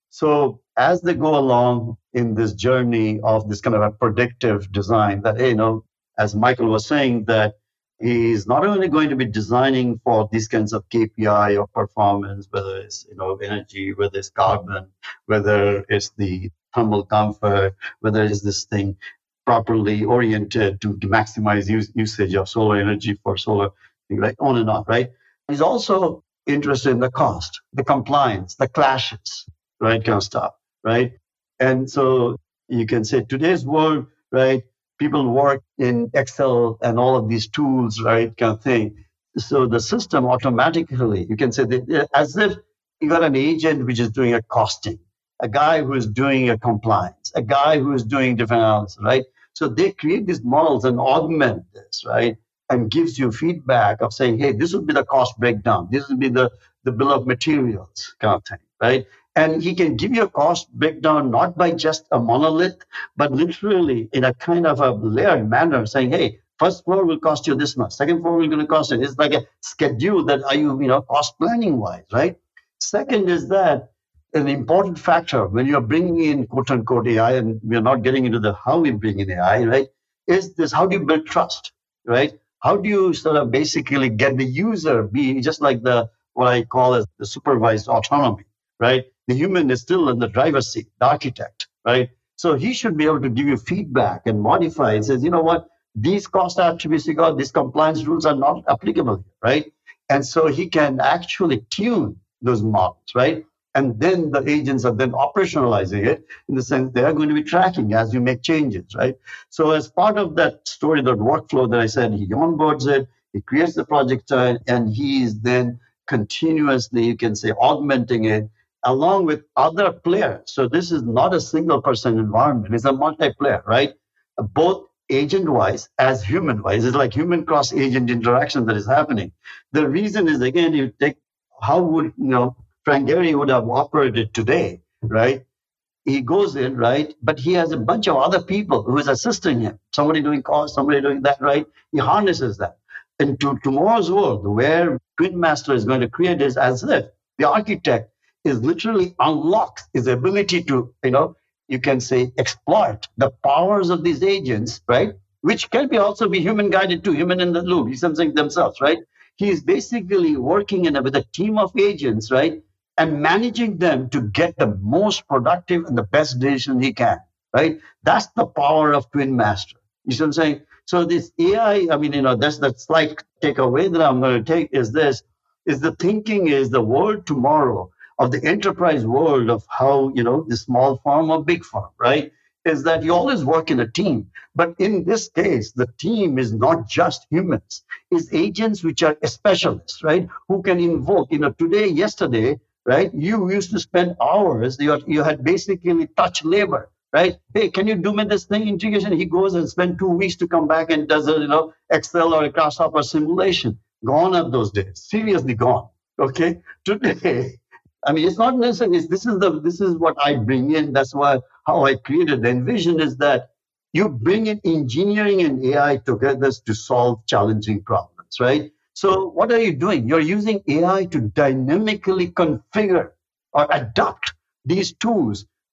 So as they go along in this journey of this kind of a predictive design, that, hey, you know, as Michael was saying, that he's not only going to be designing for these kinds of K P I or performance, whether it's, you know, energy, whether it's carbon, whether it's the thermal comfort, whether it's this thing properly oriented to maximize use, usage of solar energy for solar, right, on and on, right? He's also interested in the cost, the compliance, the clashes, right, kind of stuff, right? And so you can say today's world, right, people work in Excel and all of these tools, right, kind of thing. So the system automatically, you can say that as if you got an agent which is doing a costing, a guy who is doing a compliance, a guy who is doing different analysis, right? So they create these models and augment this, right? And gives you feedback of saying, hey, this would be the cost breakdown. This would be the, the bill of materials kind of thing, right? And he can give you a cost breakdown not by just a monolith, but literally in a kind of a layered manner, saying, hey, first floor will cost you this much, second floor will going to cost it. It's like a schedule that are you, you know, cost planning wise, right? Second is that an important factor when you're bringing in quote unquote A I, and we're not getting into the how we bring in A I, right? Is this how do you build trust, right? How do you sort of basically get the user be just like the what I call as the supervised autonomy, right? The human is still in the driver's seat, the architect, right? So he should be able to give you feedback and modify and says, you know what, these cost attributes you got, these compliance rules are not applicable, right? And so he can actually tune those models, right? And then the agents are then operationalizing it in the sense they are going to be tracking as you make changes, right? So as part of that story, that workflow that I said, he onboards it, he creates the project, uh, and he is then continuously, you can say, augmenting it along with other players. So this is not a single person environment, it's a multiplayer, right? Both agent-wise as human-wise. It's like human cross-agent interaction that is happening. The reason is, again, you take, how would, you know, Frank Gehry would have operated today, right? He goes in, right? But he has a bunch of other people who is assisting him. Somebody doing cost, somebody doing that, right? He harnesses that. And to tomorrow's world, where Twin Master is going to create is as if the architect is literally unlocks his ability to, you know, you can say exploit the powers of these agents, right? Which can be also be human guided too, human in the loop, he's something themselves, right? He is basically working in a, with a team of agents, right? And managing them to get the most productive and the best decision he can, right? That's the power of Twin Master. You see what I'm saying? So this A I, I mean, you know, that's the slight takeaway that I'm going to take is this, is the thinking is the world tomorrow of the enterprise world of how, you know, the small firm or big firm, right? Is that you always work in a team. But in this case, the team is not just humans, it's agents which are specialists, right? Who can invoke, you know, today, yesterday, right? You used to spend hours, you, you had basically touch labor, right? Hey, can you do me this thing, integration? He goes and spends two weeks to come back and does a, you know, Excel or a Grasshopper simulation. Gone are those days, seriously gone, okay? Today, I mean, it's not necessarily, it's, this is the this is what I bring in. That's why how I created the Envision is that you bring in engineering and A I together to solve challenging problems, right? So what are you doing? You're using A I to dynamically configure or adapt these tools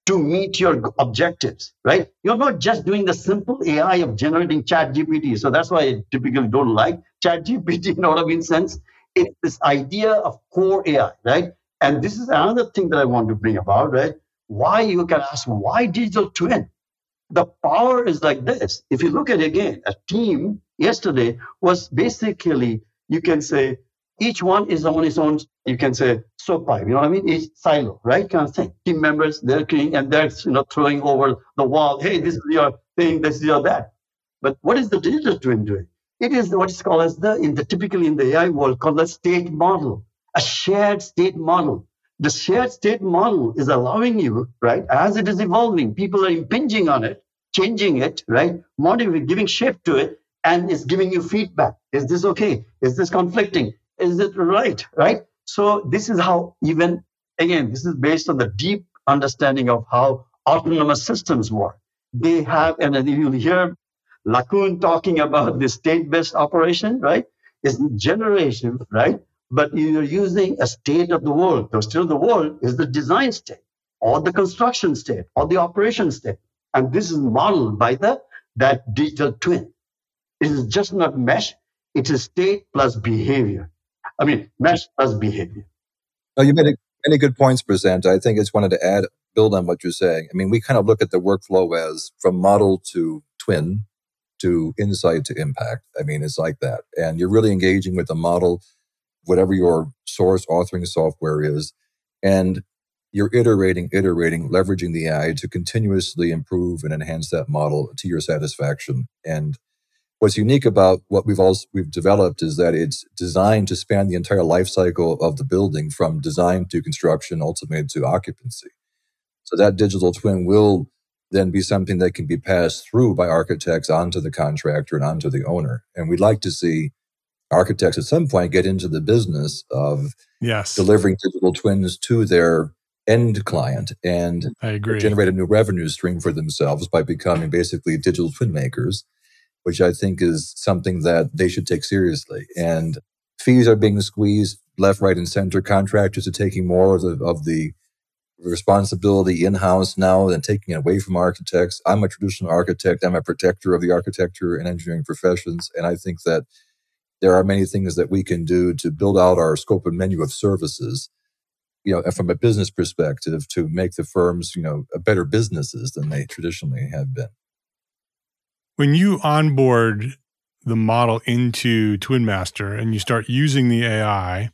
to meet your objectives, right? You're not just doing the simple A I of generating ChatGPT. So that's why I typically don't like ChatGPT, in what I mean sense. It's this idea of core A I, right? And this is another thing that I want to bring about, right? Why you can ask, why digital twin? The power is like this. If you look at it again, a team yesterday was basically, you can say, each one is on its own, you can say, stovepipe, you know what I mean? Each silo, right? Kind of thing. Team members, they're cleaning and they're, you know, throwing over the wall. Hey, this is your thing, this is your that. But what is the digital twin doing? It is what is called as the, in the typically in the A I world, called a state model, a shared state model. The shared state model is allowing you, right, as it is evolving, people are impinging on it, changing it, right, modifying, giving shape to it, and it's giving you feedback. Is this okay? Is this conflicting? Is it right, right? So this is how even, again, this is based on the deep understanding of how autonomous systems work. They have, and you'll hear LaCoon talking about the state-based operation, right? It's generation, right? But you're using a state of the world. So still the world is the design state or the construction state or the operation state. And this is modeled by the that digital twin. It is just not mesh. It is state plus behavior. I mean, mesh plus behavior. No, you made a, many good points, Prasant. I think I just wanted to add, build on what you're saying. I mean, we kind of look at the workflow as from model to twin to insight to impact. I mean, it's like that. And you're really engaging with the model, whatever your source authoring software is, and you're iterating, iterating, leveraging the A I to continuously improve and enhance that model to your satisfaction. And what's unique about what we've also we've developed is that it's designed to span the entire life cycle of the building, from design to construction, ultimately to occupancy. So that digital twin will then be something that can be passed through by architects onto the contractor and onto the owner. And we'd like to see architects at some point get into the business of yes. delivering digital twins to their end client and I agree. generate a new revenue stream for themselves by becoming basically digital twin makers, which I think is something that they should take seriously. And fees are being squeezed left, right, and center. Contractors are taking more of the, of the responsibility in-house now than taking it away from architects. I'm a traditional architect. I'm a protector of the architecture and engineering professions. And I think that there are many things that we can do to build out our scope and menu of services, you know, from a business perspective, to make the firms, you know, better businesses than they traditionally have been. When you onboard the model into TwinMaster and you start using the A I,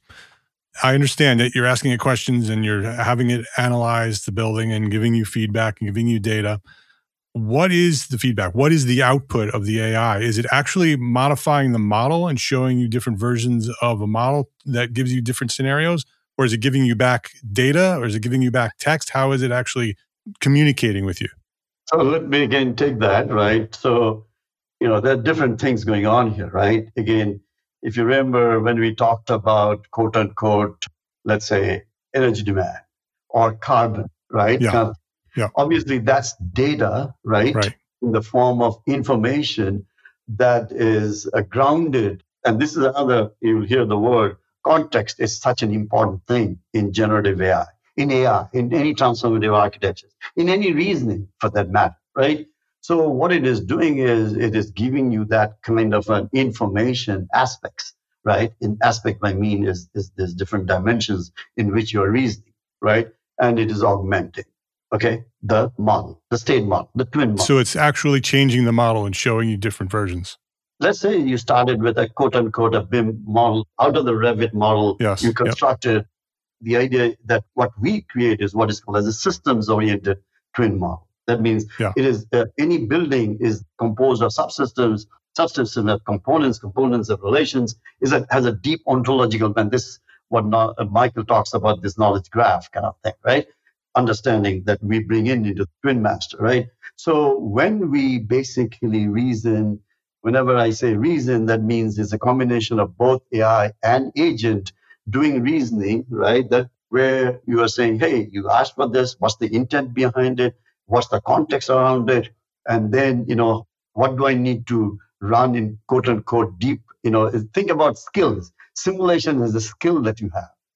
I understand that you're asking it questions and you're having it analyze the building and giving you feedback and giving you data. What is the feedback? What is the output of the A I? Is it actually modifying the model and showing you different versions of a model that gives you different scenarios? Or is it giving you back data? Or is it giving you back text? How is it actually communicating with you? So let me again take that, right? So, you know, there are different things going on here, right? Again, if you remember when we talked about quote unquote, let's say energy demand or carbon, right? Yeah. Kind of, yeah. Obviously, that's data, right? right? In the form of information that is uh, grounded. And this is another, you'll hear the word context is such an important thing in generative A I, in A I, in any transformative architectures, in any reasoning for that matter, right? So what it is doing is it is giving you that kind of an information aspects, right? In aspect, I mean is, is there's different dimensions in which you're reasoning, right? And it is augmenting, okay, the model, the state model, the twin model. So it's actually changing the model and showing you different versions. Let's say you started with a quote unquote a B I M model. Out of the Revit model, yes. you constructed yep. the idea that what we create is what is called as a systems-oriented twin model. That means yeah. it is uh, any building is composed of subsystems, subsystems of components, components of relations. Is that has a deep ontological, and this what not, uh, Michael talks about, this knowledge graph kind of thing, right? Understanding that we bring in into TwinMaster, right? So when we basically reason, whenever I say reason, that means it's a combination of both A I and agent doing reasoning, right? That where you are saying, hey, you asked for this, what's the intent behind it? What's the context around it? And then, you know, what do I need to run in quote unquote deep, you know, think about skills. Simulation is a skill that you have.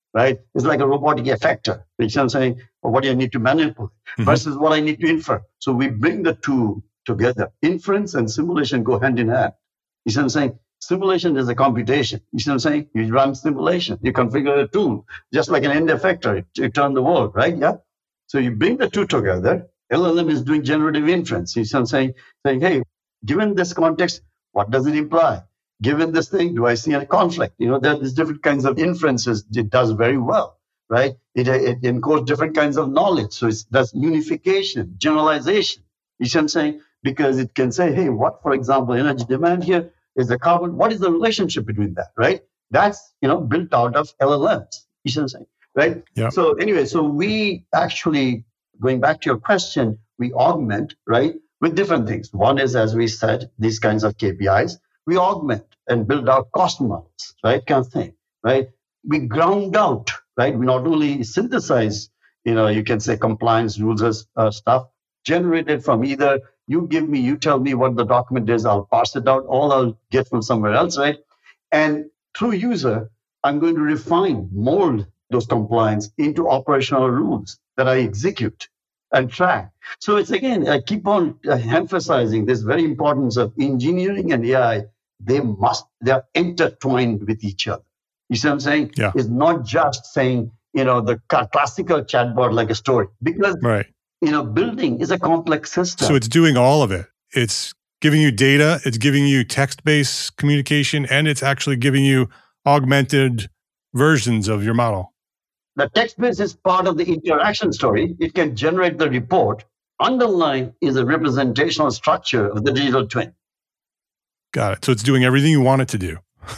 right? It's like a robotic effector, which I'm saying, well, what do I need to manipulate mm-hmm. versus what I need to infer. So we bring the two together. Inference and simulation go hand in hand. You see what I'm saying? Simulation is a computation. You see what I'm saying? You run simulation. You configure a tool, just like an end effector. You turn the world, right? Yeah. So you bring the two together. L L M is doing generative inference. You see what I'm saying? Saying, hey, given this context, what does it imply? Given this thing, do I see a conflict? You know, there's different kinds of inferences it does very well, right? It, it encodes different kinds of knowledge. So it does unification, generalization. You see what I'm saying? Because it can say, hey, what, for example, energy demand here is the carbon. What is the relationship between that, right? That's, you know, built out of L L Ms. You see what I'm saying, right? Yeah. So anyway, so we actually, going back to your question, we augment, right, with different things. One is, as we said, these kinds of K P Is. We augment and build out cost models, right, kind of thing, right? We ground out, right? We not only synthesize, you know, you can say compliance rules as uh, stuff generated from either you give me, you tell me what the document is, I'll parse it out, all I'll get from somewhere else, right? And through user, I'm going to refine, mold those compliance into operational rules that I execute and track. So it's, again, I keep on emphasizing this very importance of engineering and A I. They must, they're intertwined with each other. You see what I'm saying? Yeah. It's not just saying, you know, the classical chatbot like a story, because, right. you know, building is a complex system. So it's doing all of it. It's giving you data, it's giving you text-based communication, and it's actually giving you augmented versions of your model. The text-based is part of the interaction story. It can generate the report. Underlying is a representational structure of the digital twin. Got it. So it's doing everything you want it to do.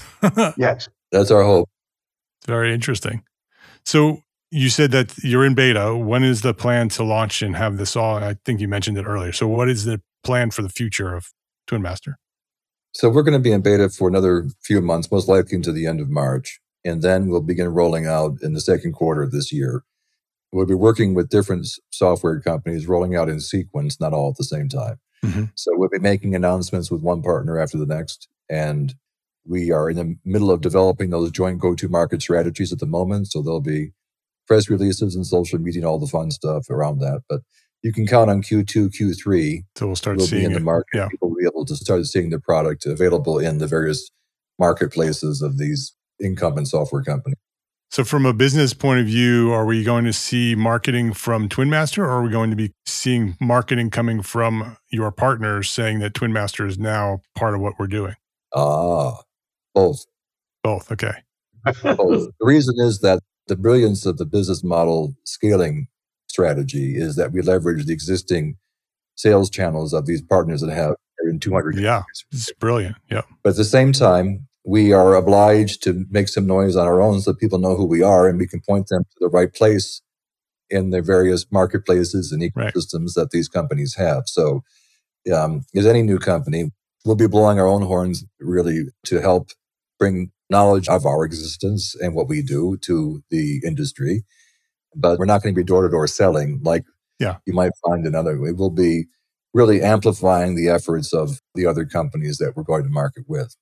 Yes. That's our hope. Very interesting. So you said that you're in beta. When is the plan to launch and have this all? I think you mentioned it earlier. So what is the plan for the future of TwinMaster? So we're going to be in beta for another few months, most likely into the end of March. And then we'll begin rolling out in the second quarter of this year. We'll be working with different software companies, rolling out in sequence, not all at the same time. Mm-hmm. So we'll be making announcements with one partner after the next. And we are in the middle of developing those joint go-to-market strategies at the moment. So there'll be press releases and social media and all the fun stuff around that. But you can count on Q two, Q three. So we'll start we'll seeing be in it. the market. Yeah. People will be able to start seeing the product available in the various marketplaces of these incumbent software companies. So from a business point of view, are we going to see marketing from TwinMaster, or are we going to be seeing marketing coming from your partners saying that TwinMaster is now part of what we're doing? Ah, both. Both, okay. Both. The reason is that the brilliance of the business model scaling strategy is that we leverage the existing sales channels of these partners that have in two hundred Yeah, countries. It's brilliant. Yeah. But at the same time, we are obliged to make some noise on our own so people know who we are and we can point them to the right place in the various marketplaces and ecosystems right. that these companies have. So um, as any new company, we'll be blowing our own horns really to help bring knowledge of our existence and what we do to the industry. But we're not going to be door-to-door selling like yeah. you might find another way. We'll be really amplifying the efforts of the other companies that we're going to market with.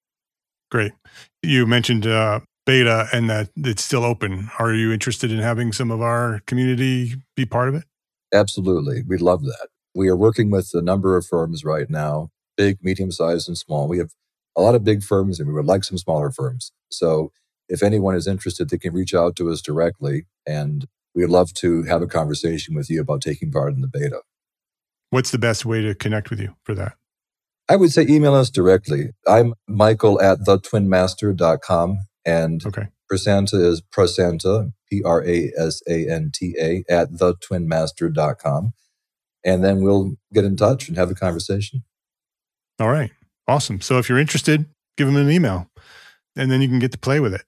Great. You mentioned uh, beta and that it's still open. Are you interested in having some of our community be part of it? Absolutely. We'd love that. We are working with a number of firms right now, big, medium-sized, and small. We have a lot of big firms and we would like some smaller firms. So if anyone is interested, they can reach out to us directly and we'd love to have a conversation with you about taking part in the beta. What's the best way to connect with you for that? I would say email us directly. I'm Michael at the twin master dot com and okay. Prasanta is Prasanta, P R A S A N T A, at the twin master dot com. And then we'll get in touch and have a conversation. All right. Awesome. So if you're interested, give them an email and then you can get to play with it.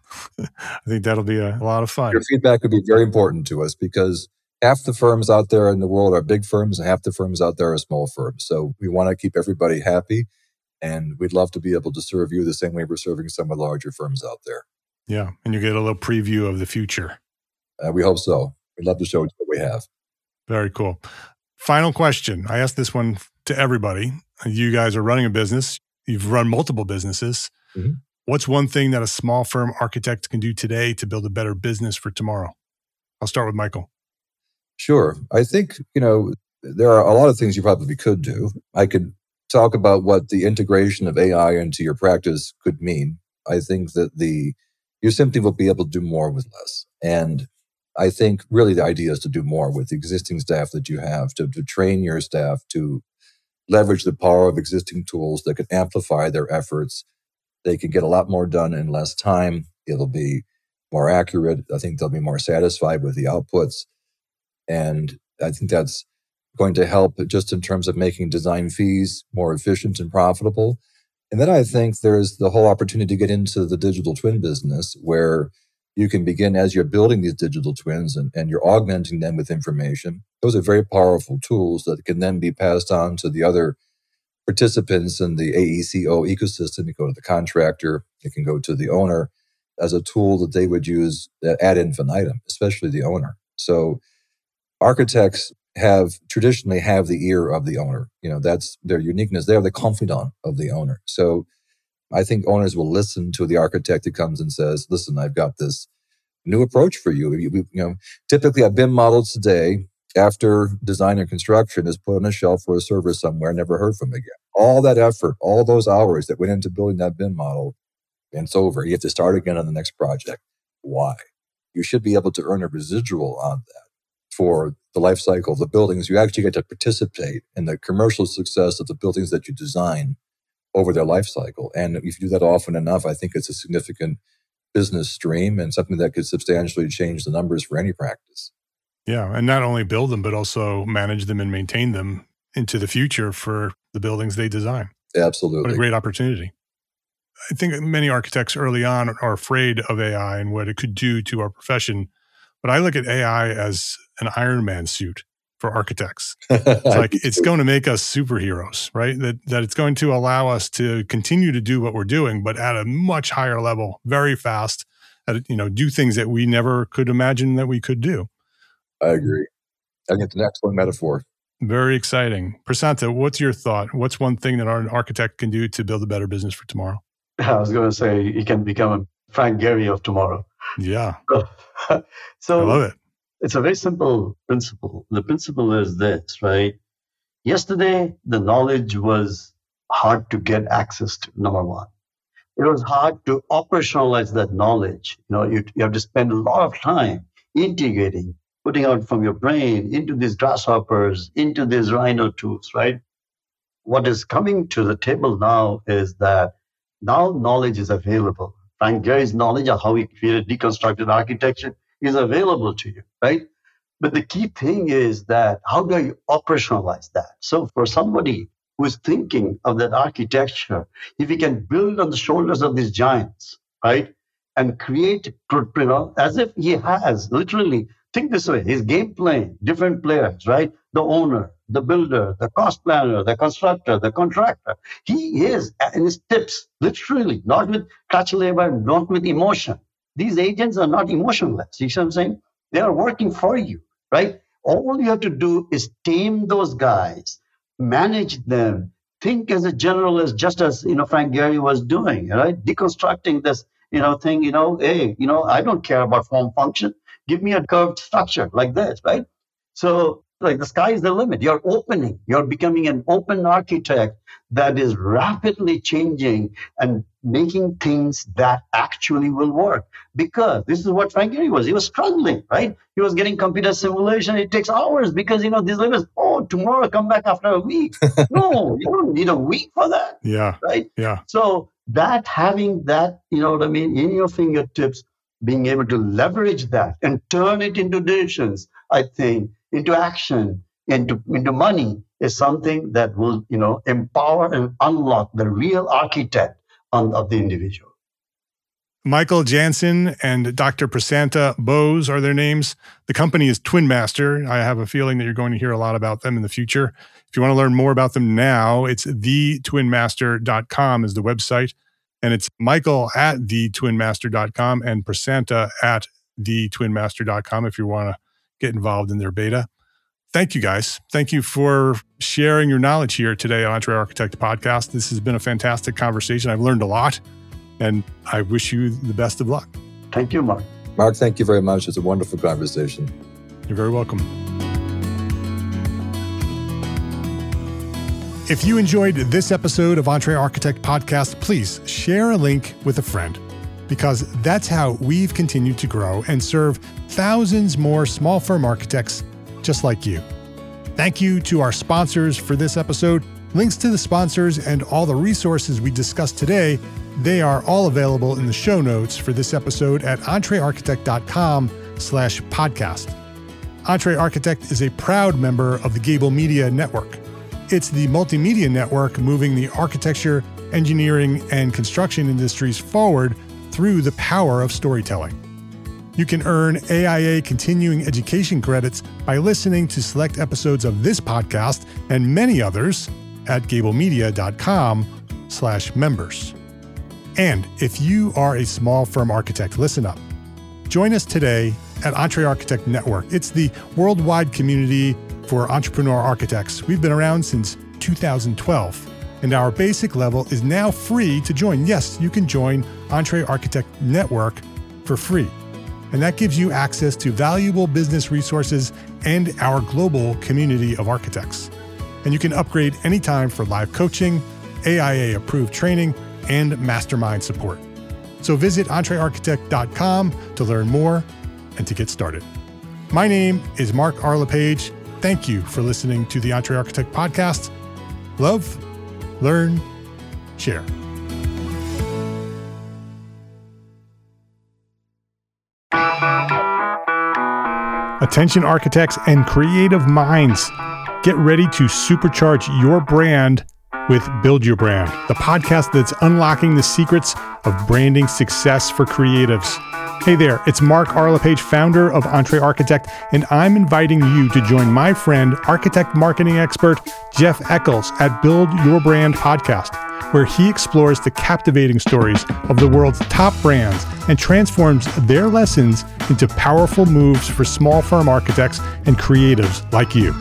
I think that'll be a, a lot of fun. Your feedback would be very important to us because half the firms out there in the world are big firms and half the firms out there are small firms. So we want to keep everybody happy and we'd love to be able to serve you the same way we're serving some of the larger firms out there. Yeah. And you get a little preview of the future. Uh, we hope so. We'd love to show you what we have. Very cool. Final question. I asked this one to everybody. You guys are running a business. You've run multiple businesses. Mm-hmm. What's one thing that a small firm architect can do today to build a better business for tomorrow? I'll start with Michael. Sure. I think, you know, there are a lot of things you probably could do. I could talk about what the integration of A I into your practice could mean. I think that the you simply will be able to do more with less. And I think really the idea is to do more with the existing staff that you have, to, to train your staff to leverage the power of existing tools that can amplify their efforts. They can get a lot more done in less time. It'll be more accurate. I think they'll be more satisfied with the outputs. And I think that's going to help just in terms of making design fees more efficient and profitable. And then I think there's the whole opportunity to get into the digital twin business where you can begin as you're building these digital twins and, and you're augmenting them with information. Those are very powerful tools that can then be passed on to the other participants in the A E C O ecosystem. You go to the contractor, it can go to the owner as a tool that they would use ad infinitum, especially the owner. So architects have traditionally have the ear of the owner. You know, that's their uniqueness. They're the confidant of the owner. So I think owners will listen to the architect that comes and says, listen, I've got this new approach for you. You, you know, typically a B I M model today, after design and construction, is put on a shelf or a server somewhere, never heard from again. All that effort, all those hours that went into building that B I M model, and it's over. You have to start again on the next project. Why? You should be able to earn a residual on that for the life cycle of the buildings. You actually get to participate in the commercial success of the buildings that you design over their life cycle. And if you do that often enough, I think it's a significant business stream and something that could substantially change the numbers for any practice. Yeah, and not only build them, but also manage them and maintain them into the future for the buildings they design. Absolutely. What a great opportunity. I think many architects early on are afraid of A I and what it could do to our profession. But I look at A I as an Iron Man suit for architects. It's like it's going to make us superheroes, right? That that it's going to allow us to continue to do what we're doing, but at a much higher level, very fast, at, you know, do things that we never could imagine that we could do. I agree. I think it's an excellent metaphor. Very exciting. Prasanta, what's your thought? What's one thing that an architect can do to build a better business for tomorrow? I was going to say he can become a Frank Gehry of tomorrow. Yeah. So I love it. It's a very simple principle. The principle is this, right? Yesterday, the knowledge was hard to get access to, number one. It was hard to operationalize that knowledge. You know, you, you have to spend a lot of time integrating, putting out from your brain into these grasshoppers, into these Rhino tools, right? What is coming to the table now is that now knowledge is available. Frank Gehry's knowledge of how he created deconstructed architecture is available to you, right? But the key thing is that how do you operationalize that? So for somebody who is thinking of that architecture, if he can build on the shoulders of these giants, right? And create, you know, as if he has literally, think this way, he's game playing different players, right? The owner, the builder, the cost planner, the constructor, the contractor. He is in his tips, literally, not with touch labor, not with emotion. These agents are not emotionless. You see what I'm saying? They are working for you, right? All you have to do is tame those guys, manage them, think as a generalist, just as, you know, Frank Gehry was doing, right? Deconstructing this, you know, thing, you know, hey, you know, I don't care about form function. Give me a curved structure like this, right? So like the sky is the limit. You're opening, you're becoming an open architect that is rapidly changing and making things that actually will work. Because this is what Frank Gehry was. He was struggling, right? He was getting computer simulation. It takes hours because, you know, these leaders, oh, tomorrow come back after a week. No, you don't need a week for that. Yeah. Right? Yeah. So that having that, you know what I mean, in your fingertips, being able to leverage that and turn it into decisions, I think, into action, into, into money is something that will, you know, empower and unlock the real architect on, of the individual. Michael Jansen and Doctor Prasanta Bose are their names. The company is Twin Master. I have a feeling that you're going to hear a lot about them in the future. If you want to learn more about them now, it's the twin master dot com is the website. And it's Michael at the twin master dot com and Prasanta at the twin master dot com if you want to get involved in their beta. Thank you, guys. Thank you for sharing your knowledge here today on Entre Architect Podcast. This has been a fantastic conversation. I've learned a lot. And I wish you the best of luck. Thank you, Mark. Mark, thank you very much. It's a wonderful conversation. You're very welcome. If you enjoyed this episode of EntreArchitect Podcast, please share a link with a friend, because that's how we've continued to grow and serve thousands more small firm architects just like you. Thank you to our sponsors for this episode. Links to the sponsors and all the resources we discussed today, they are all available in the show notes for this episode at entrearchitect.com slash podcast. EntreArchitect is a proud member of the Gable Media Network. It's the multimedia network moving the architecture, engineering, and construction industries forward through the power of storytelling. You can earn A I A continuing education credits by listening to select episodes of this podcast and many others at gablemedia.com slash members. And if you are a small firm architect, listen up. Join us today at EntreArchitect Network. It's the worldwide community for entrepreneur architects. We've been around since two thousand twelve, and our basic level is now free to join. Yes, you can join EntreArchitect Network for free. And that gives you access to valuable business resources and our global community of architects. And you can upgrade anytime for live coaching, A I A-approved training, and mastermind support. So visit entrearchitect dot com to learn more and to get started. My name is Mark R. LePage. Thank you for listening to the EntreArchitect Podcast. Love, learn, share. Attention architects and creative minds, get ready to supercharge your brand with Build Your Brand, the podcast that's unlocking the secrets of branding success for creatives. Hey there, it's Mark R. LePage, founder of EntreArchitect, and I'm inviting you to join my friend, architect marketing expert Jeff Eccles at Build Your Brand podcast, where he explores the captivating stories of the world's top brands and transforms their lessons into powerful moves for small firm architects and creatives like you.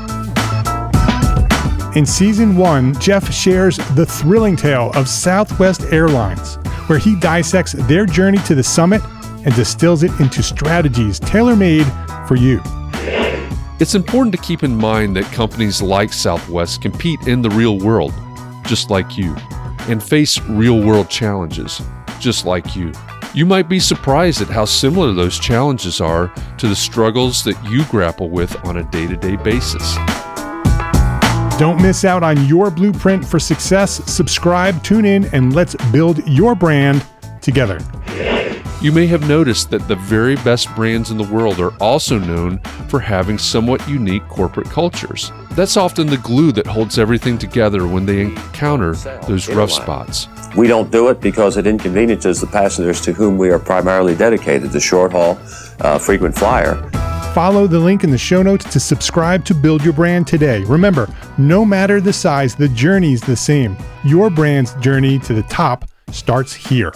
In season one, Jeff shares the thrilling tale of Southwest Airlines, where he dissects their journey to the summit and distills it into strategies tailor-made for you. It's important to keep in mind that companies like Southwest compete in the real world, just like you, and face real-world challenges, just like you. You might be surprised at how similar those challenges are to the struggles that you grapple with on a day-to-day basis. Don't miss out on your blueprint for success. Subscribe, tune in, and let's build your brand together. You may have noticed that the very best brands in the world are also known for having somewhat unique corporate cultures. That's often the glue that holds everything together when they encounter those rough spots. We don't do it because it inconveniences the passengers to whom we are primarily dedicated, the short haul, uh, frequent flyer. Follow the link in the show notes to subscribe to Build Your Brand today. Remember, no matter the size, the journey's the same. Your brand's journey to the top starts here.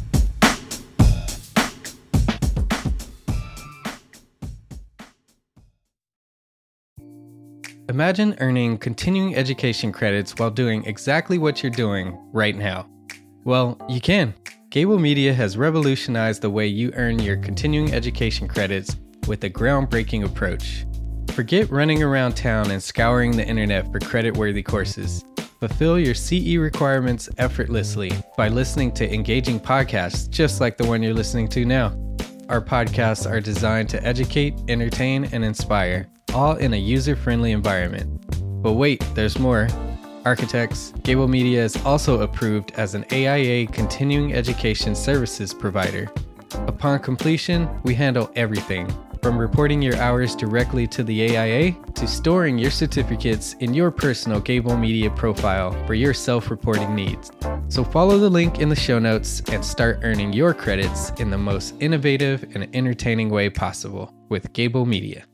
Imagine earning continuing education credits while doing exactly what you're doing right now. Well, you can. Gable Media has revolutionized the way you earn your continuing education credits with a groundbreaking approach. Forget running around town and scouring the internet for credit-worthy courses. Fulfill your C E requirements effortlessly by listening to engaging podcasts just like the one you're listening to now. Our podcasts are designed to educate, entertain, and inspire, all in a user-friendly environment. But wait, there's more. Architects, Gable Media is also approved as an A I A continuing education services provider. Upon completion, we handle everything, from reporting your hours directly to the A I A to storing your certificates in your personal Gable Media profile for your self-reporting needs. So follow the link in the show notes and start earning your credits in the most innovative and entertaining way possible with Gable Media.